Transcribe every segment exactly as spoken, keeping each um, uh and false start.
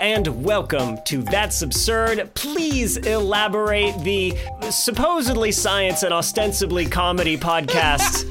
and welcome to That's Absurd. Please elaborate the supposedly science and ostensibly comedy podcast.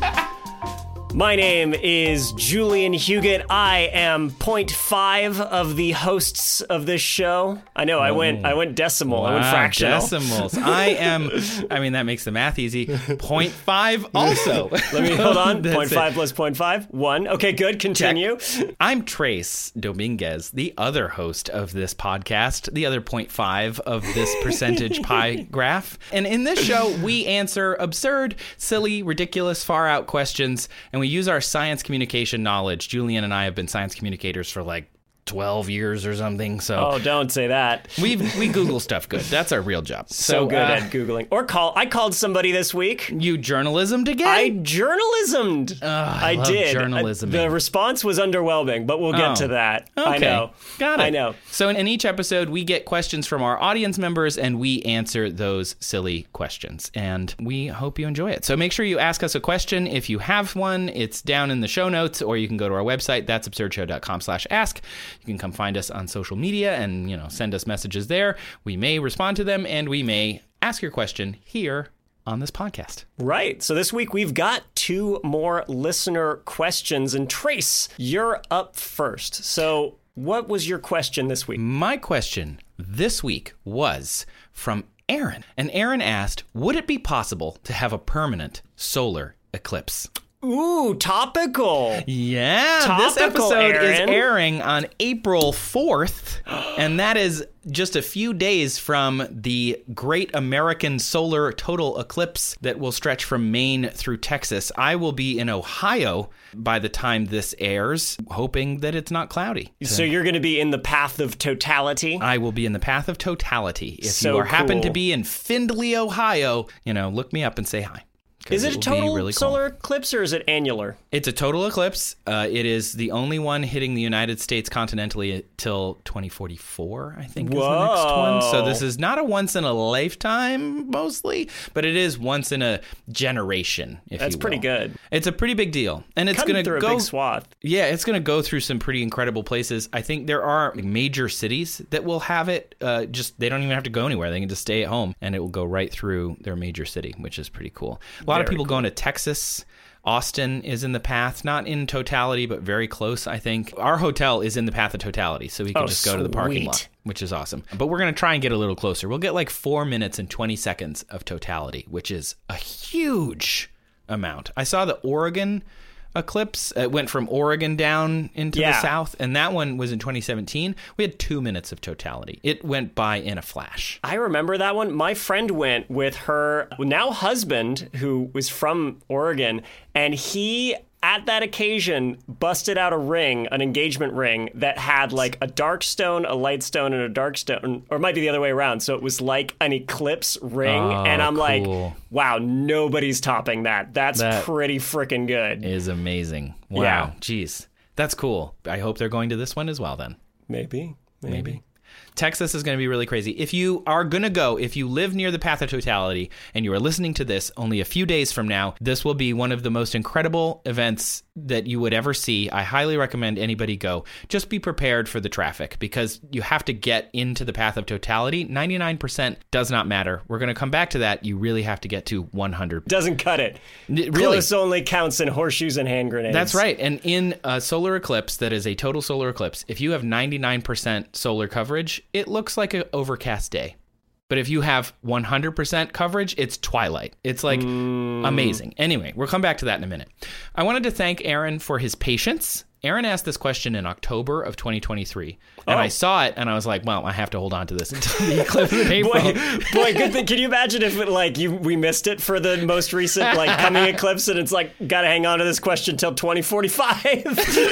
My name is Julian Huguet. I am point five of the hosts of this show. I know, I went I went decimal, wow, I went fractional. Decimals. I am, I mean, that makes the math easy. point five also. Let me, hold on. point five plus point five, one. Okay, good. Continue. Check. I'm Trace Dominguez, the other host of this podcast, the other point five of this percentage pie graph. And in this show, we answer absurd, silly, ridiculous, far-out questions, and we use our science communication knowledge. Julian and I have been science communicators for like twelve years or something. So oh, don't say that. We we Google stuff good. That's our real job. So, so good uh, at Googling. Or call. I called somebody this week. You journalismed again? I journalismed. Uh, I, I love did. journalism. The response was underwhelming, but we'll get oh. to that. Okay. I know. Got it. I know. So in, in each episode, we get questions from our audience members, and we answer those silly questions. And we hope you enjoy it. So make sure you ask us a question. If you have one, it's down in the show notes, or you can go to our website, that's absurd show dot com slash ask. You can come find us on social media and, you know, send us messages there. We may respond to them, and we may ask your question here on this podcast. Right. So this week we've got two more listener questions. And Trace, you're up first. So what was your question this week? My question this week was from Aaron. And Aaron asked, would it be possible to have a permanent solar eclipse? Ooh, topical. Yeah, topical, this episode Aaron. is airing on April fourth, and that is just a few days from the Great American Solar Total Eclipse that will stretch from Maine through Texas. I will be in Ohio by the time this airs, hoping that it's not cloudy. So you're going to be in the path of totality? I will be in the path of totality. If so you are, cool. happen to be in Findlay, Ohio, you know, look me up and say hi. Is it, it a total really cool. solar eclipse, or is it annular? It's a total eclipse. Uh, it is the only one hitting the United States continentally till twenty forty-four, I think, Whoa. is the next one. So this is not a once in a lifetime, mostly, but it is once in a generation, if That's you will. pretty good. It's a pretty big deal. And it's going to go... through a big swath. Yeah, it's going to go through some pretty incredible places. I think there are major cities that will have it. Uh, just they don't even have to go anywhere. They can just stay at home, and it will go right through their major city, which is pretty cool. A lot Very of people cool. going to Texas. Austin is in the path, not in totality, but very close, I think. Our hotel is in the path of totality, so we can oh, just go to the parking lot, which is awesome. But we're going to try and get a little closer. We'll get like four minutes and twenty seconds of totality, which is a huge amount. I saw the Oregon eclipse. It went from Oregon down into yeah. the south, and that one was in twenty seventeen. We had two minutes of totality. It went by in a flash. I remember that one. My friend went with her now husband, who was from Oregon, and he, at that occasion, busted out a ring, an engagement ring, that had like a dark stone, a light stone, and a dark stone, or it might be the other way around. So it was like an eclipse ring, oh, and I'm cool. like, wow, nobody's topping that. That's that pretty freaking good. Is amazing. Wow. Yeah. Jeez. That's cool. I hope they're going to this one as well then. Maybe. Maybe. Maybe. Texas is going to be really crazy. If you are going to go, if you live near the path of totality and you are listening to this only a few days from now, this will be one of the most incredible events that you would ever see. I highly recommend anybody go. Just be prepared for the traffic because you have to get into the path of totality. ninety-nine percent does not matter. We're going to come back to that. You really have to get to one hundred. Doesn't cut it. Really? Close only counts in horseshoes and hand grenades. That's right. And in a solar eclipse that is a total solar eclipse, if you have ninety-nine percent solar coverage, it looks like an overcast day. But if you have one hundred percent coverage, it's twilight. It's like mm. amazing. Anyway, we'll come back to that in a minute. I wanted to thank Aaron for his patience. Aaron asked this question in October of twenty twenty-three. And oh. I saw it, and I was like, well, I have to hold on to this until the eclipse in April. boy, boy, good thing. Can you imagine if, like, you we missed it for the most recent, like, coming eclipse, and it's like, gotta hang on to this question till twenty forty-five?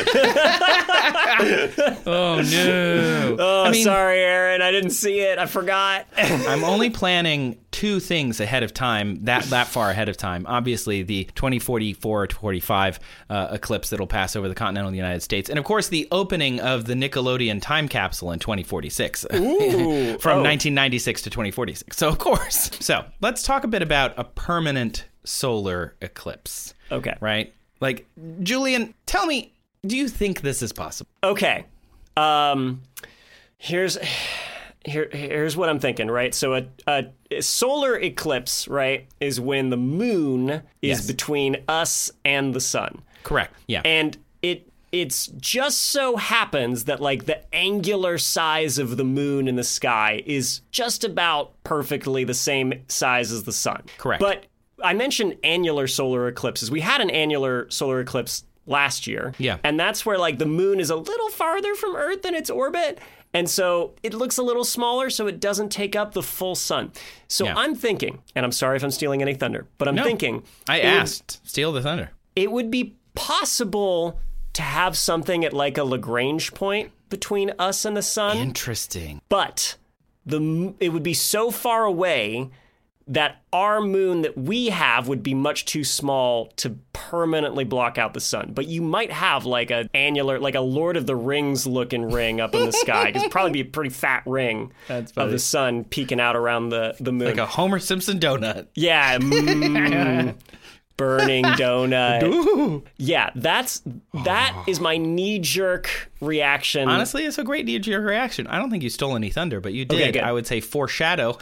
Oh, no. Oh, I mean, sorry, Aaron. I didn't see it. I forgot. I'm only planning two things ahead of time, that that far ahead of time. Obviously, the twenty forty-four to forty-five uh, eclipse that'll pass over the continental United States. And, of course, the opening of the Nickelodeon time capsule in twenty forty-six. Ooh, From oh. nineteen ninety-six to twenty forty-six. So, of course. So, let's talk a bit about a permanent solar eclipse. Okay. Right? Like, Julian, tell me, do you think this is possible? Okay. Um, Here's here here's what I'm thinking, right? So a, a, a solar eclipse, right, is when the moon is Yes. between us and the sun. Correct. Yeah. And it it's just so happens that like the angular size of the moon in the sky is just about perfectly the same size as the sun. Correct. But I mentioned annular solar eclipses. We had an annular solar eclipse last year. Yeah. And that's where like the moon is a little farther from Earth in its orbit. And so it looks a little smaller, so it doesn't take up the full sun. So Yeah. I'm thinking, and I'm sorry if I'm stealing any thunder, but I'm No. thinking I it would- asked. Steal the thunder. it would be possible to have something at like a Lagrange point between us and the sun, Interesting. but the m- it would be so far away that our moon that we have would be much too small to permanently block out the sun. But you might have like a annular, like a Lord of the Rings looking ring up in the sky. It'd probably be a pretty fat ring That's of funny. the sun peeking out around the, the moon. Like a Homer Simpson donut. Yeah, mm, burning donut. Yeah, that's that is my knee-jerk reaction. Honestly, it's a great knee-jerk reaction. I don't think you stole any thunder, but you did. Okay, good. I would say foreshadow.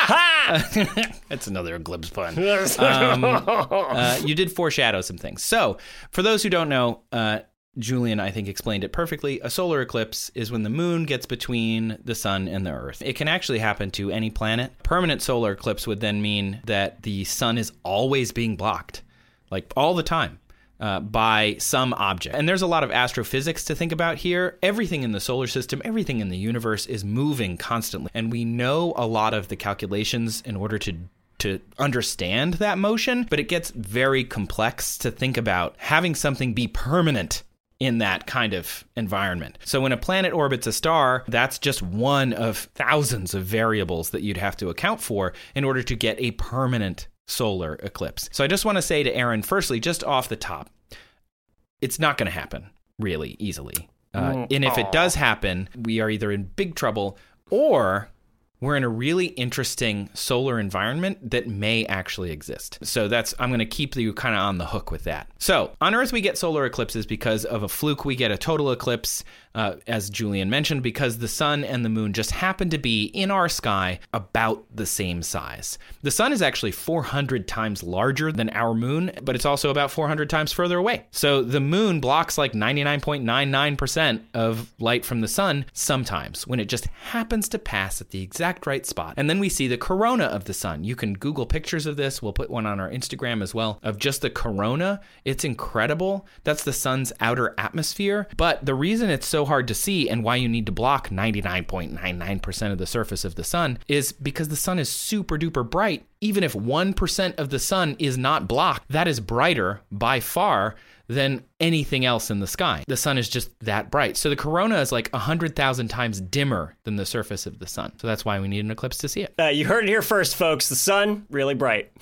That's another eclipse pun. Um, uh, you did foreshadow some things. So, for those who don't know, uh, Julian, I think, explained it perfectly. A solar eclipse is when the moon gets between the sun and the earth. It can actually happen to any planet. Permanent solar eclipse would then mean that the sun is always being blocked, like all the time. Uh, by some object. And there's a lot of astrophysics to think about here. Everything in the solar system, everything in the universe is moving constantly. And we know a lot of the calculations in order to to understand that motion, but it gets very complex to think about having something be permanent in that kind of environment. So when a planet orbits a star, that's just one of thousands of variables that you'd have to account for in order to get a permanent solar eclipse. So I just want to say to Aaron, firstly, just off the top, it's not going to happen really easily. Uh, and if it does happen, we are either in big trouble or we're in a really interesting solar environment that may actually exist. So that's, I'm going to keep you kind of on the hook with that. So on Earth, we get solar eclipses because of a fluke. We get a total eclipse, uh, as Julian mentioned, because the sun and the moon just happen to be in our sky about the same size. The sun is actually four hundred times larger than our moon, but it's also about four hundred times further away. So the moon blocks like ninety-nine point nine nine percent of light from the sun sometimes when it just happens to pass at the exact right spot. And then we see the corona of the sun. You can Google pictures of this. We'll put one on our Instagram as well of just the corona. It's incredible. That's the sun's outer atmosphere. But the reason it's so hard to see and why you need to block ninety-nine point nine nine percent of the surface of the sun is because the sun is super duper bright. Even if one percent of the sun is not blocked, that is brighter by far than anything else in the sky. The sun is just that bright. So the corona is like one hundred thousand times dimmer than the surface of the sun. So that's why we need an eclipse to see it. Uh, you heard it here first, folks. The sun, really bright.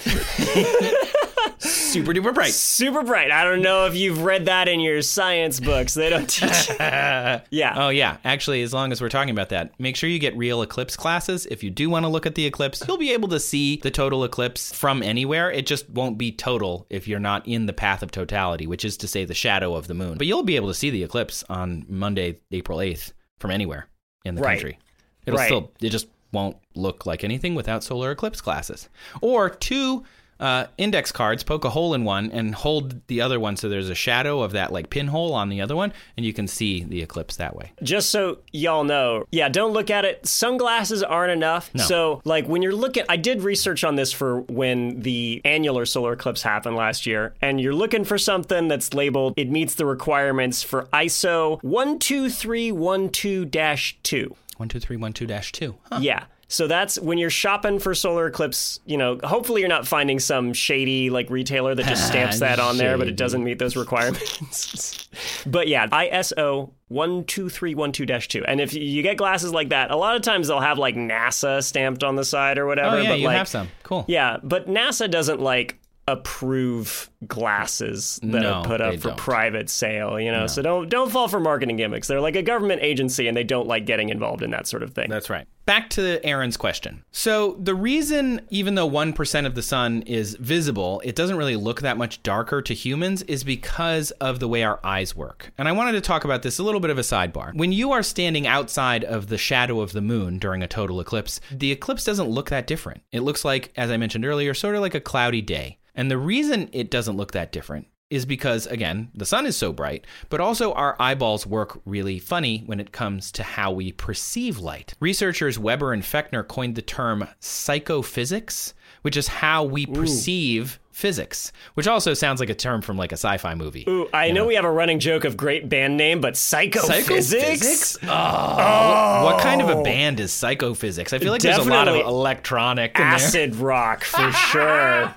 Super duper bright. Super bright. I don't know if you've read that in your science books. They don't teach. Yeah. Oh, yeah. Actually, as long as we're talking about that, make sure you get real eclipse classes. If you do want to look at the eclipse, you'll be able to see the total eclipse from anywhere. It just won't be total if you're not in the path of totality, which is to say the shadow of the moon. But you'll be able to see the eclipse on Monday, April eighth from anywhere in the Right. country. It'll Right. still, it just won't look like anything without solar eclipse classes. Or two uh, index cards, poke a hole in one and hold the other one so there's a shadow of that like pinhole on the other one, and you can see the eclipse that way. Just so y'all know, yeah, don't look at it. Sunglasses aren't enough. No. So, like, when you're looking, I did research on this for when the annular solar eclipse happened last year, and you're looking for something that's labeled, it meets the requirements for I S O one two three one two dash two. one two three one two dash two. Huh. Yeah. So that's when you're shopping for solar eclipse, you know, hopefully you're not finding some shady like retailer that just stamps that on there, but it doesn't meet those requirements. But yeah, I S O one two three one two dash two. And if you get glasses like that, a lot of times they'll have like NASA stamped on the side or whatever. Oh, yeah, but you like, have some. Cool. Yeah, but NASA doesn't like approve glasses that No, are put up they for don't. private sale, you know. So don't don't fall for marketing gimmicks. They're like a government agency and they don't like getting involved in that sort of thing. That's right. back to Aaron's question. So the reason, even though one percent of the sun is visible, it doesn't really look that much darker to humans is because of the way our eyes work. And I wanted to talk about this, a little bit of a sidebar. When you are standing outside of the shadow of the moon during a total eclipse, the eclipse doesn't look that different. It looks like, as I mentioned earlier, sort of like a cloudy day. And the reason it doesn't look that different is because, again, the sun is so bright, but also our eyeballs work really funny when it comes to how we perceive light. Researchers Weber and Fechner coined the term psychophysics, which is how we Ooh. perceive physics, which also sounds like a term from like a sci-fi movie. Ooh, I know, know we have a running joke of great band name, but psychophysics? Psychophysics? Oh, oh. What, what kind of a band is psychophysics? I feel like Definitely there's a lot of electronic in acid there. rock for sure.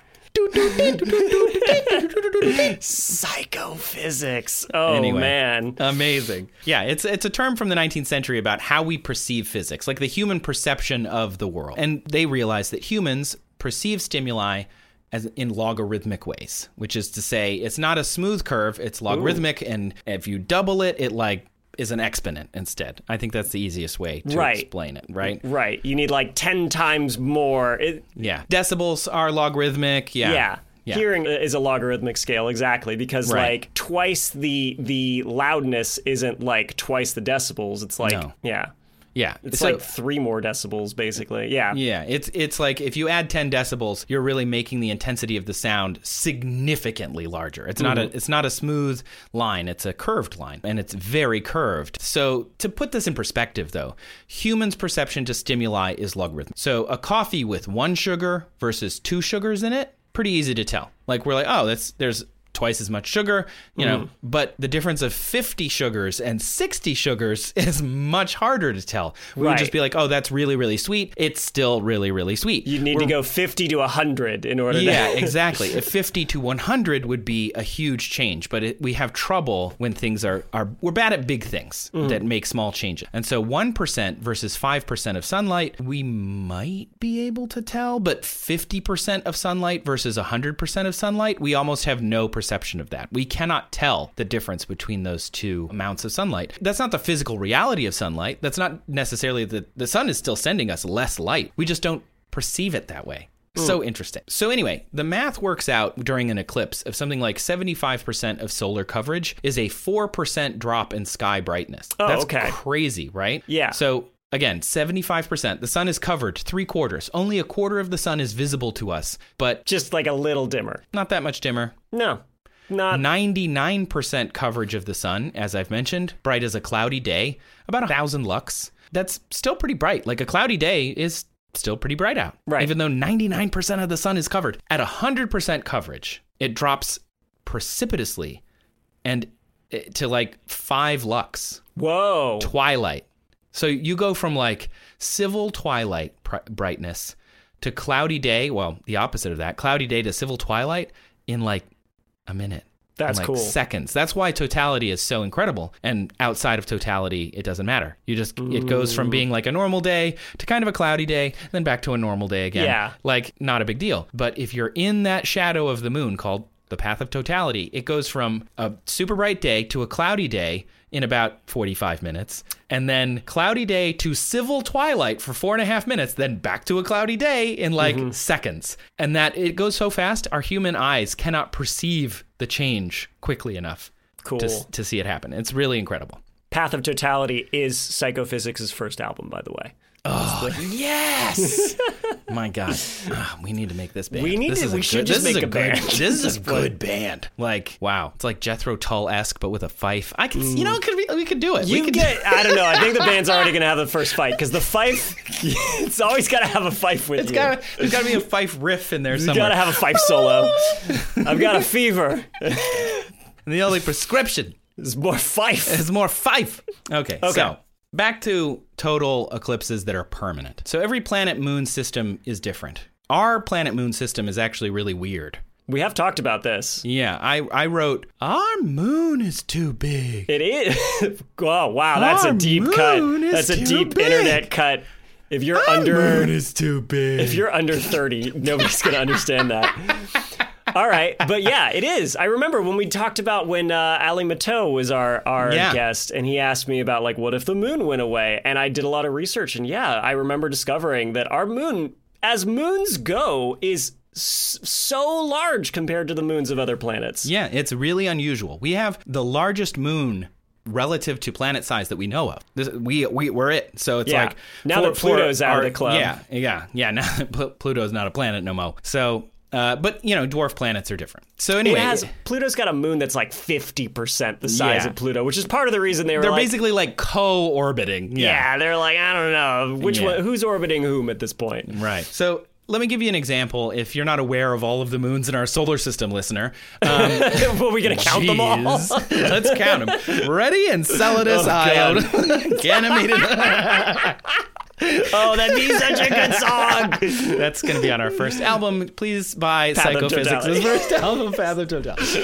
Psychophysics. Oh, anyway, man. Amazing. Yeah, it's it's a term from the nineteenth century about how we perceive physics, like the human perception of the world. And they realized that humans perceive stimuli as in logarithmic ways, which is to say it's not a smooth curve, it's logarithmic. Ooh. And if you double it, it like is an exponent instead. I think that's the easiest way to right. explain it, right? Right. You need like ten times more. It, yeah. Decibels are logarithmic. Yeah. Yeah. Yeah. Hearing is a logarithmic scale, exactly, because right. like twice the the loudness isn't like twice the decibels. It's like, no. yeah. Yeah. It's so, like three more decibels, basically. Yeah. Yeah. It's it's like if you add ten decibels, you're really making the intensity of the sound significantly larger. It's not mm-hmm. a it's not a smooth line. It's a curved line, and it's very curved. So to put this in perspective, though, humans' perception to stimuli is logarithmic. So a coffee with one sugar versus two sugars in it, pretty easy to tell. Like we're like, oh, that's there's twice as much sugar, you know, mm. but the difference of fifty sugars and sixty sugars is much harder to tell. We right. would just be like, oh, that's really, really sweet. It's still really, really sweet. You need we're, to go fifty to one hundred in order yeah, to... Yeah, exactly. If fifty to one hundred would be a huge change, but it, we have trouble when things are, are we're bad at big things mm. that make small changes. And so one percent versus five percent of sunlight, we might be able to tell, but fifty percent of sunlight versus one hundred percent of sunlight, we almost have no perception of that. We cannot tell the difference between those two amounts of sunlight. That's not the physical reality of sunlight. That's not necessarily the the sun is still sending us less light. We just don't perceive it that way. Mm. So interesting. So anyway, the math works out during an eclipse of something like seventy-five percent of solar coverage is a four percent drop in sky brightness. Oh, That's okay. crazy, right? Yeah. So again, seventy-five percent. The sun is covered three quarters. Only a quarter of the sun is visible to us, but just like a little dimmer. Not that much dimmer. No. Not ninety-nine percent coverage of the sun, as I've mentioned, bright as a cloudy day, about one thousand lux. That's still pretty bright. Like a cloudy day is still pretty bright out. Right. Even though ninety-nine percent of the sun is covered. At one hundred percent coverage, it drops precipitously and to like five lux. Whoa. Twilight. So you go from like civil twilight pr- brightness to cloudy day, well, the opposite of that, cloudy day to civil twilight in like a minute. That's like cool. Seconds. That's why totality is so incredible. And outside of totality, it doesn't matter. You just, Ooh. It goes from being like a normal day to kind of a cloudy day, then back to a normal day again. Yeah. Like, not a big deal. But if you're in that shadow of the moon called the path of totality, it goes from a super bright day to a cloudy day in about forty-five minutes, and then cloudy day to civil twilight for four and a half minutes, then back to a cloudy day in like mm-hmm. seconds. And that it goes so fast, our human eyes cannot perceive the change quickly enough cool. to, to see it happen. It's really incredible. Path of Totality is Psychophysics' first album, by the way. Oh, yes! My God. Oh, we need to make this band. We need this to, is we a should good, just this make is a, a band. Good, this is a good band. Like, wow. It's like Jethro Tull-esque, but with a fife. I can, mm. you know, could we, we could do it. You we could get, I don't know. I think the band's already going to have the first fight, because the fife, it's always got to have a fife with it's you. Gotta, there's got to be a fife riff in there You've somewhere. got to have a fife solo. I've got a fever. And the only prescription is more fife. Is more fife. Okay, okay. So back to total eclipses that are permanent. So every planet-moon system is different. Our planet-moon system is actually really weird. We have talked about this. Yeah, I, I wrote, our moon is too big. It is. Oh, wow, that's our a deep cut. That's a deep big. internet cut. If you're our under... moon is too big. If you're under thirty, nobody's going to understand that. All right. But yeah, it is. I remember when we talked about when uh, Ali Mateau was our, our Yeah. guest, and he asked me about, like, what if the moon went away? And I did a lot of research. And yeah, I remember discovering that our moon, as moons go, is s- so large compared to the moons of other planets. Yeah, it's really unusual. We have the largest moon relative to planet size that we know of. This, we, we, we're it. So it's Yeah. like... Now for- that Pluto's for out of our- the club. Yeah, yeah, yeah. Now that Pl- Pluto's not a planet no more. So, uh, but, you know, dwarf planets are different. So anyway... It has, Pluto's got a moon that's like fifty percent the size Yeah. of Pluto, which is part of the reason they were they're like... basically like co-orbiting. yeah. they're like, I don't know. Which Yeah. one, who's orbiting whom at this point? Right. So... Let me give you an example if you're not aware of all of the moons in our solar system, listener. Um, Are we going to count them all? Jeez. Let's count them. Ready? Enceladus, Oh, God. Iode, Ganymede. Oh, that'd be such a good song. That's going to be on our first album. Please buy Fathom Psychophysics' Totality. first album, Fathom Totality.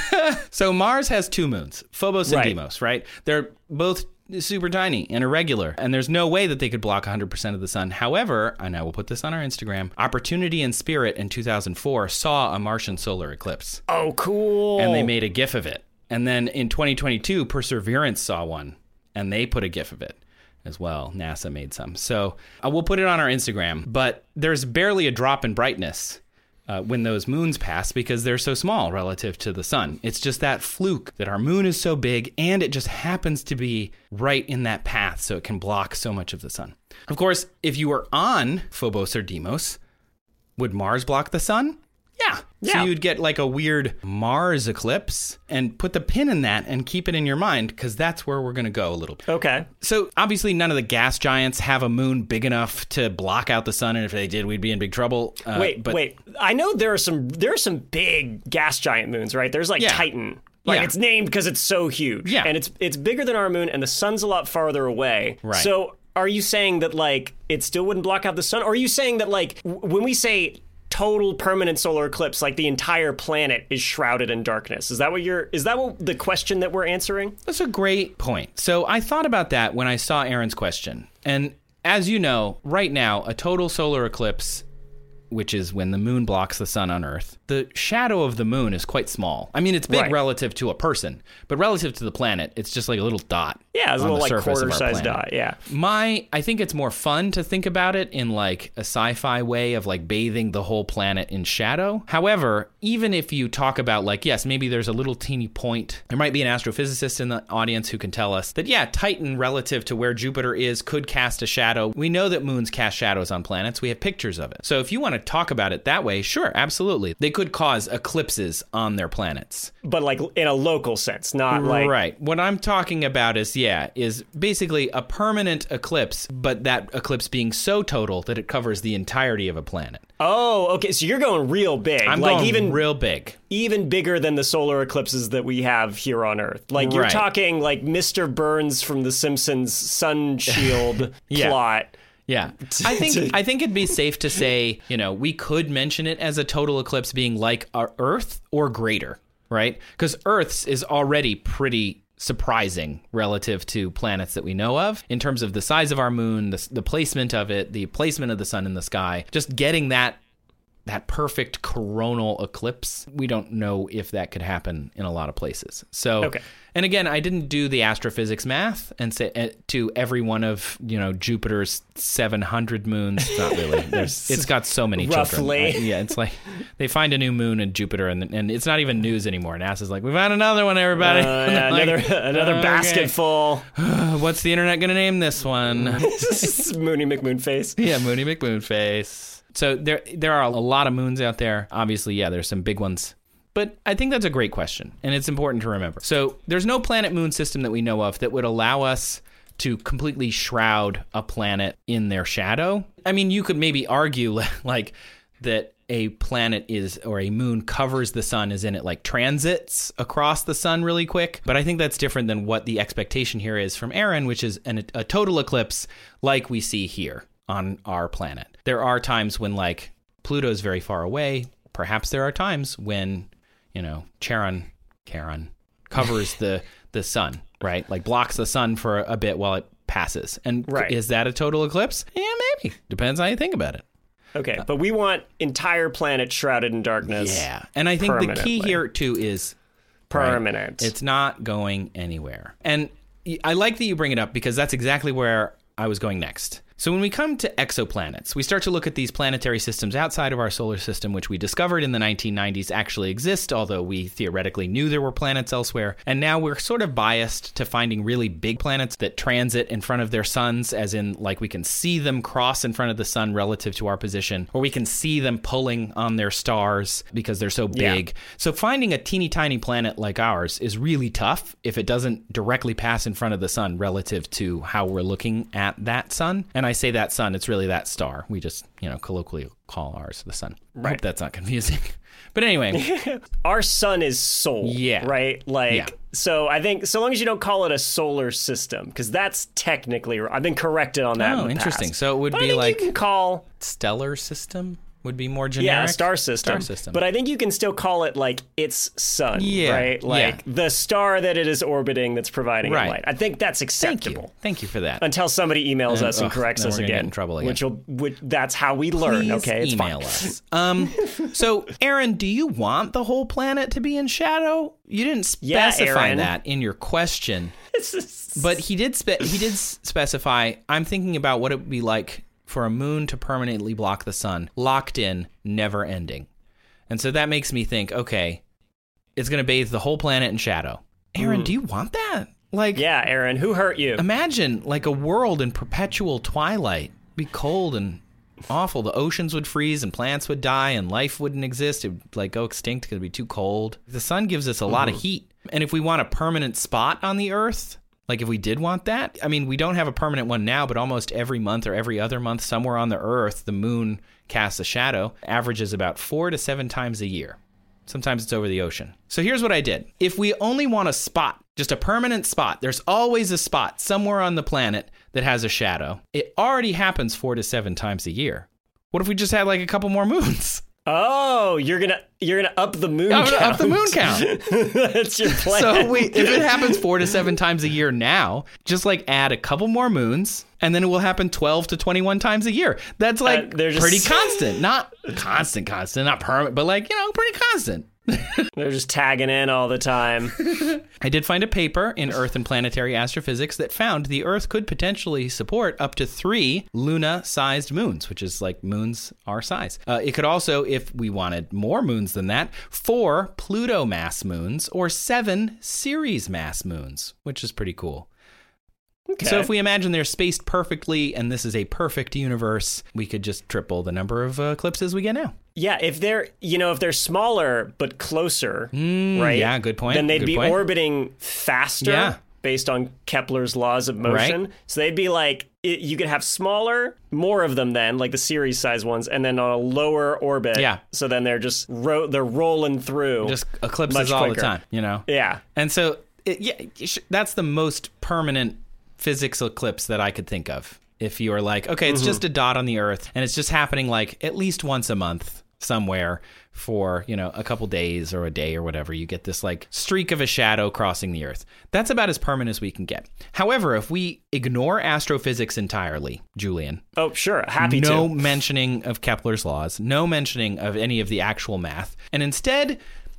So Mars has two moons, Phobos and Right. Deimos, right? They're both super tiny and irregular, and there's no way that they could block one hundred percent of the sun. However, and I will put this on our Instagram, Opportunity and Spirit in two thousand four saw a Martian solar eclipse, Oh, cool. and they made a GIF of it. And then in twenty twenty-two, Perseverance saw one, and they put a GIF of it as well. NASA made some. So uh, we'll put it on our Instagram, but there's barely a drop in brightness Uh, when those moons pass because they're so small relative to the sun. It's just that fluke that our moon is so big and it just happens to be right in that path so it can block so much of the sun. Of course, if you were on Phobos or Deimos, would Mars block the sun? Yeah. Yeah. So you'd get like a weird Mars eclipse and put the pin in that and keep it in your mind because that's where we're going to go a little bit. Okay. So obviously none of the gas giants have a moon big enough to block out the sun, and if they did, we'd be in big trouble. Uh, Wait, but wait. I know there are some there are some big gas giant moons, right? There's like Yeah. Titan. Like Yeah. it's named because it's so huge. Yeah. And it's it's bigger than our moon, and the sun's a lot farther away. Right. So are you saying that like it still wouldn't block out the sun? Or are you saying that like w- when we say total permanent solar eclipse, like the entire planet is shrouded in darkness? Is that what you're is that what the question that we're answering? That's a great point. So I thought about that when I saw Aaron's question. And as you know, right now, a total solar eclipse, which is when the moon blocks the sun on Earth, the shadow of the moon is quite small. I mean, it's big Right. relative to a person, but relative to the planet, it's just like a little dot. Yeah, it's a on little the like surface of our quarter-sized planet. dot. Yeah. My, I think it's more fun to think about it in like a sci-fi way of like bathing the whole planet in shadow. However, even if you talk about like, yes, maybe there's a little teeny point, there might be an astrophysicist in the audience who can tell us that, yeah, Titan relative to where Jupiter is could cast a shadow. We know that moons cast shadows on planets. We have pictures of it. So if you want to talk about it that way, sure, absolutely. They could cause eclipses on their planets. But like in a local sense, not like Right. What I'm talking about is, yeah, is basically a permanent eclipse, but that eclipse being so total that it covers the entirety of a planet. Oh, okay. So you're going real big. I'm like going even real big. even bigger than the solar eclipses that we have here on Earth. Like you're Right. talking like Mister Burns from The Simpsons sun shield Yeah. plot. Yeah. I think I think it'd be safe to say, you know, we could mention it as a total eclipse being like our Earth or greater, right? Because Earth's is already pretty surprising relative to planets that we know of in terms of the size of our moon, the, the placement of it, the placement of the sun in the sky. Just getting that that perfect coronal eclipse, we don't know if that could happen in a lot of places. So, Okay. and again, I didn't do the astrophysics math and say uh, to every one of, you know, Jupiter's seven hundred moons. It's not really. There's, it's got so many Roughly. children. Uh, yeah, it's like they find a new moon in Jupiter, and and it's not even news anymore. NASA's like, we found another one, everybody. Uh, yeah, Like, another another okay. basket full. What's the internet going to name this one? Moony McMoon face. Yeah, Moony McMoon face. So there there are a lot of moons out there. Obviously, yeah, there's some big ones. But I think that's a great question, and it's important to remember. So there's no planet-moon system that we know of that would allow us to completely shroud a planet in their shadow. I mean, you could maybe argue like that a planet is, or a moon covers the sun as in it like transits across the sun really quick. But I think that's different than what the expectation here is from Aaron, which is an, a total eclipse like we see here on our planet. There are times when like Pluto's very far away. Perhaps there are times when, you know, Charon, Charon covers the, the sun, right? Like blocks the sun for a bit while it passes. And Right. is that a total eclipse? Yeah, maybe. Depends how you think about it. Okay, but we want entire planet shrouded in darkness. Yeah. And I think the key here, too, is... Permanent. Right, it's not going anywhere. And I like that you bring it up because that's exactly where I was going next. So when we come to exoplanets, we start to look at these planetary systems outside of our solar system, which we discovered in the nineteen nineties actually exist, although we theoretically knew there were planets elsewhere. And now we're sort of biased to finding really big planets that transit in front of their suns, as in, like, we can see them cross in front of the sun relative to our position, or we can see them pulling on their stars because they're so big. Yeah. So finding a teeny tiny planet like ours is really tough if it doesn't directly pass in front of the sun relative to how we're looking at that sun. And I I say that sun, it's really that star. We just, you know, colloquially call ours the sun. Right. I hope that's not confusing. But anyway. Our sun is Sol, yeah. right? Like, yeah. So I think so long as you don't call it a solar system, because that's technically, I've been corrected on that. Oh, in the interesting. past. So it would but be I think like you can call stellar system? Would be more generic? Yeah, star system. Star system. But I think you can still call it, like, its sun, yeah. right? Like, yeah. the star that it is orbiting that's providing right. it light. I think that's acceptable. Thank you, Thank you for that. Until somebody emails and, us and ugh, corrects us again. again. Get in trouble again. Which will, which, that's how we learn, Please okay? It's email fine. us. Um, so, Aaron, do you want the whole planet to be in shadow? You didn't specify yeah, that in your question. But he did, spe- he did specify, I'm thinking about what it would be like for a moon to permanently block the sun, locked in, never ending. And so that makes me think, okay, it's going to bathe the whole planet in shadow. Aaron, mm. do you want that? Like, yeah, Aaron, who hurt you? Imagine like a world in perpetual twilight. It'd be cold and awful. The oceans would freeze and plants would die and life wouldn't exist. It would like go extinct because it'd be too cold. The sun gives us a mm. lot of heat. And if we want a permanent spot on the earth, like if we did want that, I mean, we don't have a permanent one now, but almost every month or every other month somewhere on the earth, the moon casts a shadow, averages about four to seven times a year. Sometimes it's over the ocean. So here's what I did. If we only want a spot, just a permanent spot, there's always a spot somewhere on the planet that has a shadow. It already happens four to seven times a year. What if we just had like a couple more moons? Oh, you're gonna you're gonna up the moon I'm count. Gonna up the moon count. That's your plan. So we, if it happens four to seven times a year now, just like add a couple more moons, and then it will happen twelve to twenty-one times a year. That's like uh, just... pretty constant, not constant, constant, not permanent, but like, you know, pretty constant. They're just tagging in all the time. I did find a paper in Earth and Planetary Astrophysics that found the Earth could potentially support up to three Luna-sized moons, which is like moons our size. Uh, it could also, if we wanted more moons than that, four Pluto-mass moons or seven Ceres-mass moons, which is pretty cool. Okay. So if we imagine they're spaced perfectly and this is a perfect universe, we could just triple the number of uh, eclipses we get now. Yeah, if they're, you know, if they're smaller but closer, mm, right? Yeah, good point. Then they'd good be point. orbiting faster yeah. based on Kepler's laws of motion. Right. So they'd be like, it, you could have smaller, more of them then, like the Ceres size ones, and then on a lower orbit. Yeah. So then they're just, ro- they're rolling through. Just eclipses all the time, you know? Yeah. And so, it, yeah, that's the most permanent physics eclipse that I could think of. If you are like, okay, it's mm-hmm. just a dot on the Earth, and it's just happening like at least once a month somewhere for, you know, a couple days or a day or whatever. You get this like streak of a shadow crossing the Earth. That's about as permanent as we can get. However, if we ignore astrophysics entirely, Julian. Oh, sure. Happy no to. No mentioning of Kepler's laws, no mentioning of any of the actual math, and instead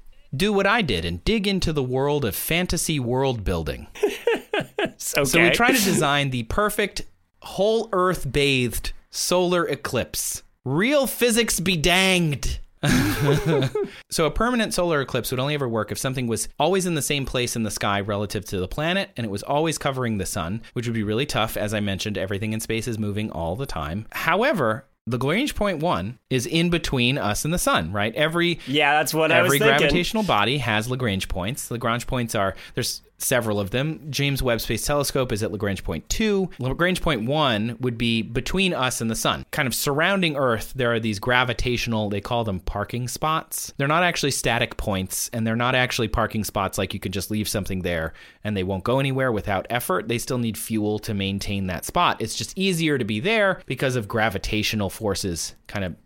do what I did and dig into the world of fantasy world building. Okay. So we try to design the perfect whole Earth bathed solar eclipse. Real physics be danged. So a permanent solar eclipse would only ever work if something was always in the same place in the sky relative to the planet, and it was always covering the sun, which would be really tough. As I mentioned, everything in space is moving all the time. However, Lagrange point one is in between us and the sun, right? Every yeah, that's what I was thinking. Every gravitational body has Lagrange points. Lagrange points are, there's several of them. James Webb Space Telescope is at Lagrange point two. Lagrange point one would be between us and the sun. Kind of surrounding Earth, there are these gravitational, they call them parking spots. They're not actually static points, and they're not actually parking spots like you could just leave something there and they won't go anywhere without effort. They still need fuel to maintain that spot. It's just easier to be there because of gravitational forces kind of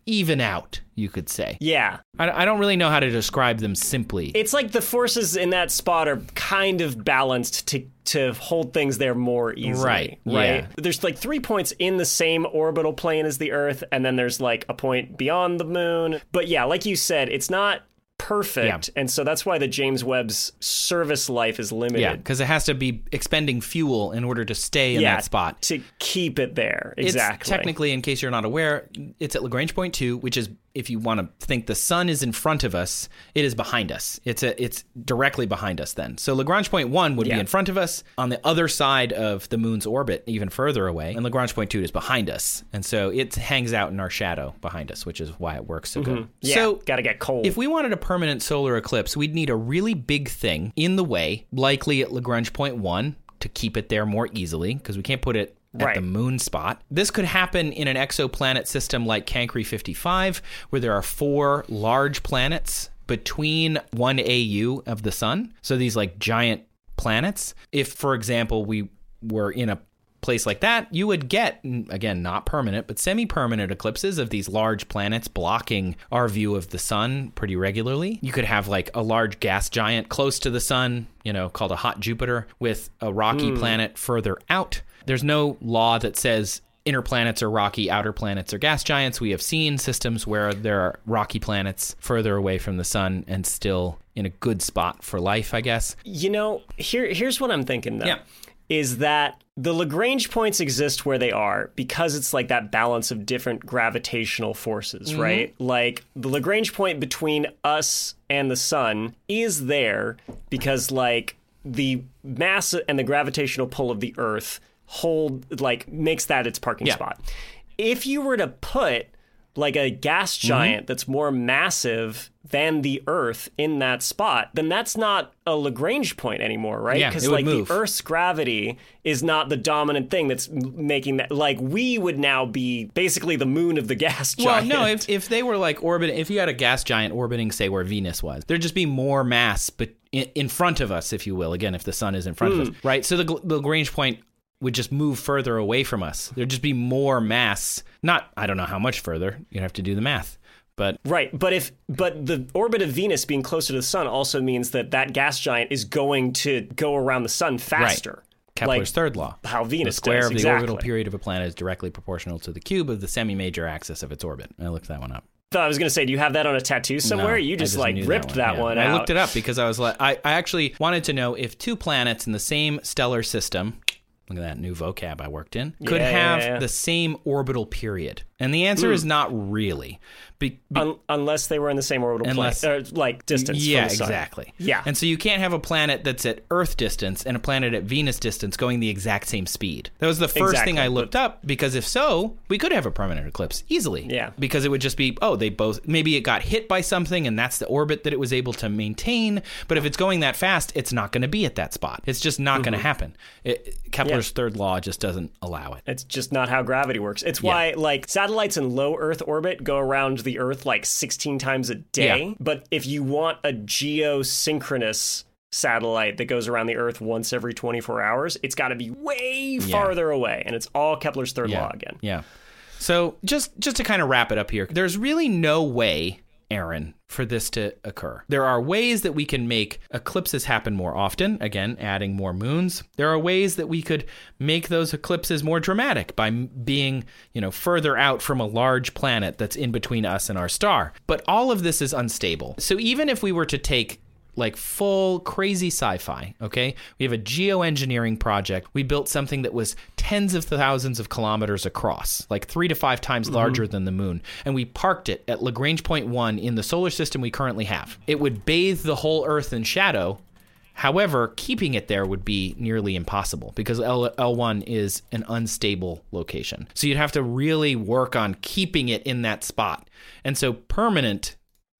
even out, you could say. Yeah. I, I don't really know how to describe them simply. It's like the forces in that spot are kind of balanced to to hold things there more easily. Right. Right. Yeah. There's like three points in the same orbital plane as the Earth, and then there's like a point beyond the moon. But yeah, like you said, it's not perfect, yeah. and so that's why the James Webb's service life is limited. Yeah, because it has to be expending fuel in order to stay in yeah, that spot. To keep it there, exactly. It's technically, in case you're not aware, it's at Lagrange point two, which is, if you want to think the sun is in front of us, it is behind us. It's a, it's directly behind us then. So Lagrange point one would yeah. be in front of us on the other side of the moon's orbit, even further away, and Lagrange point two is behind us. And so it hangs out in our shadow behind us, which is why it works so mm-hmm. good. Yeah, so gotta get cold. If we wanted a permanent solar eclipse, we'd need a really big thing in the way, likely at Lagrange point one, to keep it there more easily, because we can't put it at right. the moon spot. This could happen in an exoplanet system like Cancri fifty-five, where there are four large planets between one A U of the sun. So these like giant planets. If, for example, we were in a place like that, you would get, again, not permanent, but semi-permanent eclipses of these large planets blocking our view of the sun pretty regularly. You could have like a large gas giant close to the sun, you know, called a hot Jupiter, with a rocky mm. planet further out. There's no law that says inner planets are rocky, outer planets are gas giants. We have seen systems where there are rocky planets further away from the sun and still in a good spot for life, I guess. You know, here here's what I'm thinking, though, yeah. is that the Lagrange points exist where they are because it's like that balance of different gravitational forces, mm-hmm. right? Like the Lagrange point between us and the sun is there because like the mass and the gravitational pull of the Earth hold, like, makes that its parking yeah. spot. If you were to put like a gas giant mm-hmm. that's more massive than the Earth in that spot, then that's not a Lagrange point anymore, right? Yeah, because it would like move. The Earth's gravity is not the dominant thing that's making that. Like we would now be basically the moon of the gas giant. Well, no, if if they were like orbiting, if you had a gas giant orbiting, say, where Venus was, there'd just be more mass, but in, in front of us, if you will. Again, if the sun is in front mm. of us, right? So the, the Lagrange point would just move further away from us. There'd just be more mass. Not, I don't know how much further. You'd have to do the math. But right, but if but the orbit of Venus being closer to the sun also means that that gas giant is going to go around the sun faster. Right. Kepler's like third law. How Venus the square does, of the exactly. orbital period of a planet is directly proportional to the cube of the semi-major axis of its orbit. I looked that one up. I was going to say, do you have that on a tattoo somewhere? No, you just, just like ripped that one, that one yeah. out. I looked it up because I was like, I, I actually wanted to know if two planets in the same stellar system, look at that new vocab I worked in, could yeah, have yeah, yeah. the same orbital period. And the answer mm. is not really. Be, be, Un- unless they were in the same orbital unless, plane, or like distance yeah, from the sun. exactly. Yeah. And so you can't have a planet that's at Earth distance and a planet at Venus distance going the exact same speed. That was the first exactly. thing I looked up, because if so, we could have a permanent eclipse easily. Yeah. Because it would just be, oh, they both, maybe it got hit by something and that's the orbit that it was able to maintain. But if it's going that fast, it's not going to be at that spot. It's just not mm-hmm. going to happen. It, Kepler's yeah. third law just doesn't allow it. It's just not how gravity works. It's why yeah. like satellites in low Earth orbit go around the Earth like sixteen times a day. Yeah. But if you want a geosynchronous satellite that goes around the Earth once every twenty-four hours, it's got to be way yeah. farther away. And it's all Kepler's third yeah. law again. Yeah. So just, just to kind of wrap it up here, there's really no way, Aaron, for this to occur. There are ways that we can make eclipses happen more often, again, adding more moons. There are ways that we could make those eclipses more dramatic by being, you know, further out from a large planet that's in between us and our star. But all of this is unstable. So even if we were to take like full crazy sci-fi, okay? We have a geoengineering project. We built something that was tens of thousands of kilometers across, like three to five times mm-hmm. larger than the moon. And we parked it at Lagrange point one in the solar system we currently have. It would bathe the whole Earth in shadow. However, keeping it there would be nearly impossible because L- L1 is an unstable location. So you'd have to really work on keeping it in that spot. And so permanent,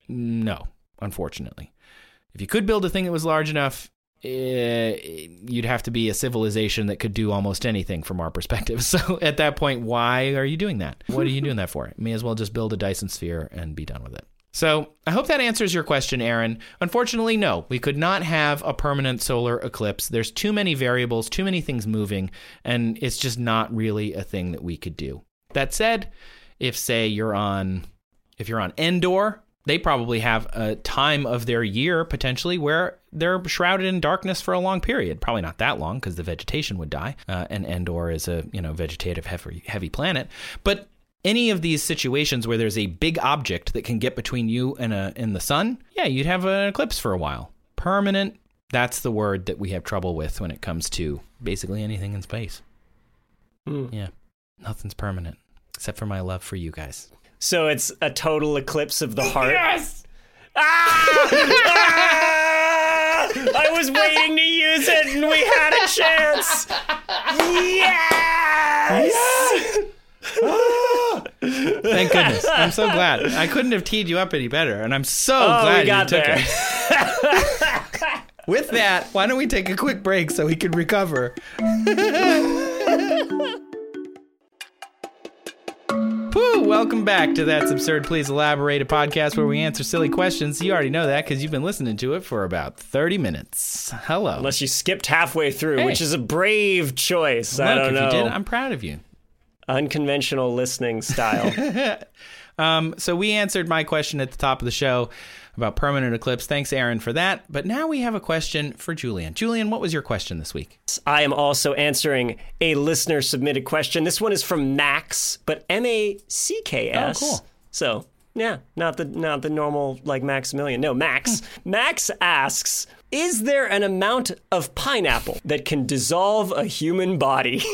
no, unfortunately. If you could build a thing that was large enough, uh, you'd have to be a civilization that could do almost anything from our perspective. So at that point, why are you doing that? What are you doing that for? You may as well just build a Dyson sphere and be done with it. So I hope that answers your question, Aaron. Unfortunately, no, we could not have a permanent solar eclipse. There's too many variables, too many things moving, and it's just not really a thing that we could do. That said, if, say, you're on If you're on Endor, they probably have a time of their year potentially where they're shrouded in darkness for a long period. Probably not that long because the vegetation would die. Uh, and Endor is a, you know, vegetative heavy, heavy planet. But any of these situations where there's a big object that can get between you and a and the sun, yeah, you'd have an eclipse for a while. Permanent, that's the word that we have trouble with when it comes to basically anything in space. Mm. Yeah, nothing's permanent except for my love for you guys. So it's a total eclipse of the heart? Yes! Ah! Ah! I was waiting to use it and we had a chance! Yes! Yes! Thank goodness. I'm so glad. I couldn't have teed you up any better, and I'm so oh, glad we got you took there. it. With that, why don't we take a quick break so we can recover? Woo, welcome back to That's Absurd, Please Elaborate, a podcast where we answer silly questions. You already know that because you've been listening to it for about thirty minutes. Hello. Unless you skipped halfway through, hey. which is a brave choice. Look, I don't if know. you did, I'm proud of you. Unconventional listening style. um, so we answered my question at the top of the show about permanent eclipse. Thanks, Aaron, for that. But now we have a question for Julian. Julian, what was your question this week? I am also answering a listener-submitted question. This one is from Max, but M A C K S. Oh, cool. So, yeah, not the not the normal, like, Maximilian. No, Max. Max asks, is there an amount of pineapple that can dissolve a human body?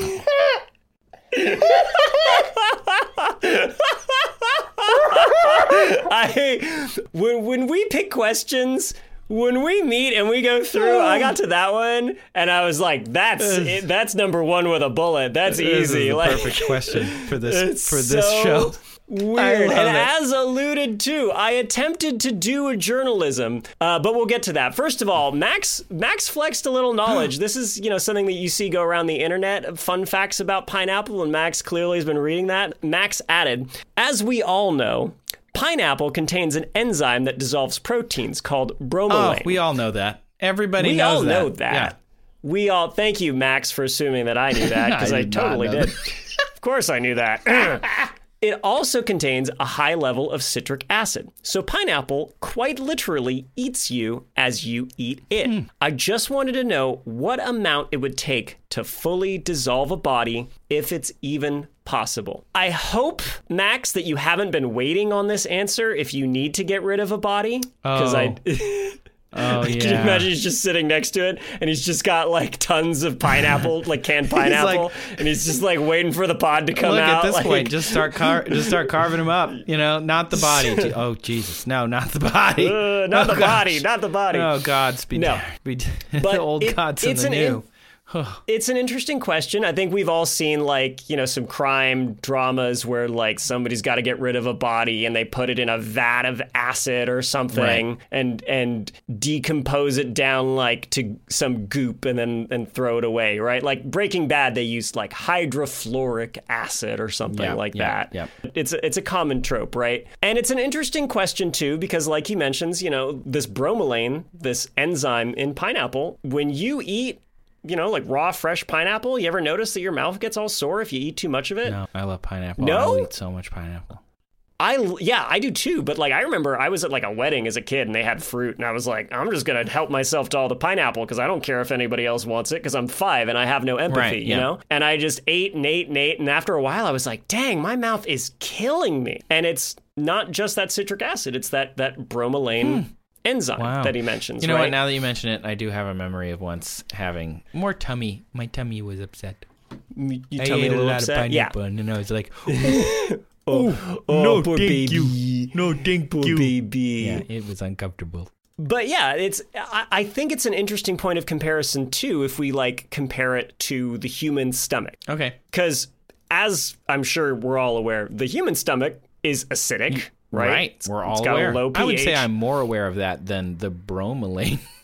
I when when we pick questions, when we meet and we go through, I got to that one and I was like, "That's it, that's number one with a bullet. That's this easy." Is the like, perfect question for this for this so show. Weird. And it. As alluded to, I attempted to do a journalism, uh, but we'll get to that. First of all, Max Max flexed a little knowledge. This is, you know, something that you see go around the internet, fun facts about pineapple, and Max clearly has been reading that. Max added, as we all know, pineapple contains an enzyme that dissolves proteins called bromelain. Oh, we all know that. Everybody we knows all that. know that. Yeah. We all, thank you, Max, for assuming that I knew that, because I, I did totally not know did. Of course I knew that. It also contains a high level of citric acid. So pineapple quite literally eats you as you eat it. Mm. I just wanted to know what amount it would take to fully dissolve a body, if it's even possible. I hope, Max, that you haven't been waiting on this answer if you need to get rid of a body. Because oh. I... Oh, yeah. Can you imagine he's just sitting next to it and he's just got like tons of pineapple, like canned pineapple, like, and he's just like waiting for the pod to come look, out. At this like, point, just start car- just start carving them up. You know, not the body. Oh Jesus, no, not the body. Uh, not oh, the gosh. body. Not the body. Oh God, speed. No, be, but the old it, gods and it's the an new. In, it's an interesting question. I think we've all seen like, you know, some crime dramas where like somebody's got to get rid of a body and they put it in a vat of acid or something right. and and decompose it down like to some goop and then and throw it away, right? Like Breaking Bad, they used like hydrofluoric acid or something yeah, like yeah, that. Yeah. It's a, it's a common trope, right? And it's an interesting question too because like he mentions, you know, this bromelain, this enzyme in pineapple, when you eat you know, like raw, fresh pineapple, you ever notice that your mouth gets all sore if you eat too much of it? No, I love pineapple. No? I eat so much pineapple. I, yeah, I do too. But like, I remember I was at like a wedding as a kid and they had fruit and I was like, I'm just going to help myself to all the pineapple because I don't care if anybody else wants it because I'm five and I have no empathy, right, you yeah. know? And I just ate and ate and ate. And after a while I was like, dang, my mouth is killing me. And it's not just that citric acid. It's that, that bromelain hmm. enzyme wow. that he mentions. You know right? what? Now that you mention it, I do have a memory of once having more tummy. My tummy was upset. You I tummy ate a a little lot upset? of pineapple, yeah. and then I was like, oh, oh, oh, no, poor thank baby. you. No, thank poor you. baby. Yeah, it was uncomfortable. But yeah, it's. I, I think it's an interesting point of comparison too, if we like compare it to the human stomach. Okay. Because as I'm sure we're all aware, the human stomach is acidic. Right? Right. We're all it's got aware. A low pH. I would say I'm more aware of that than the bromelain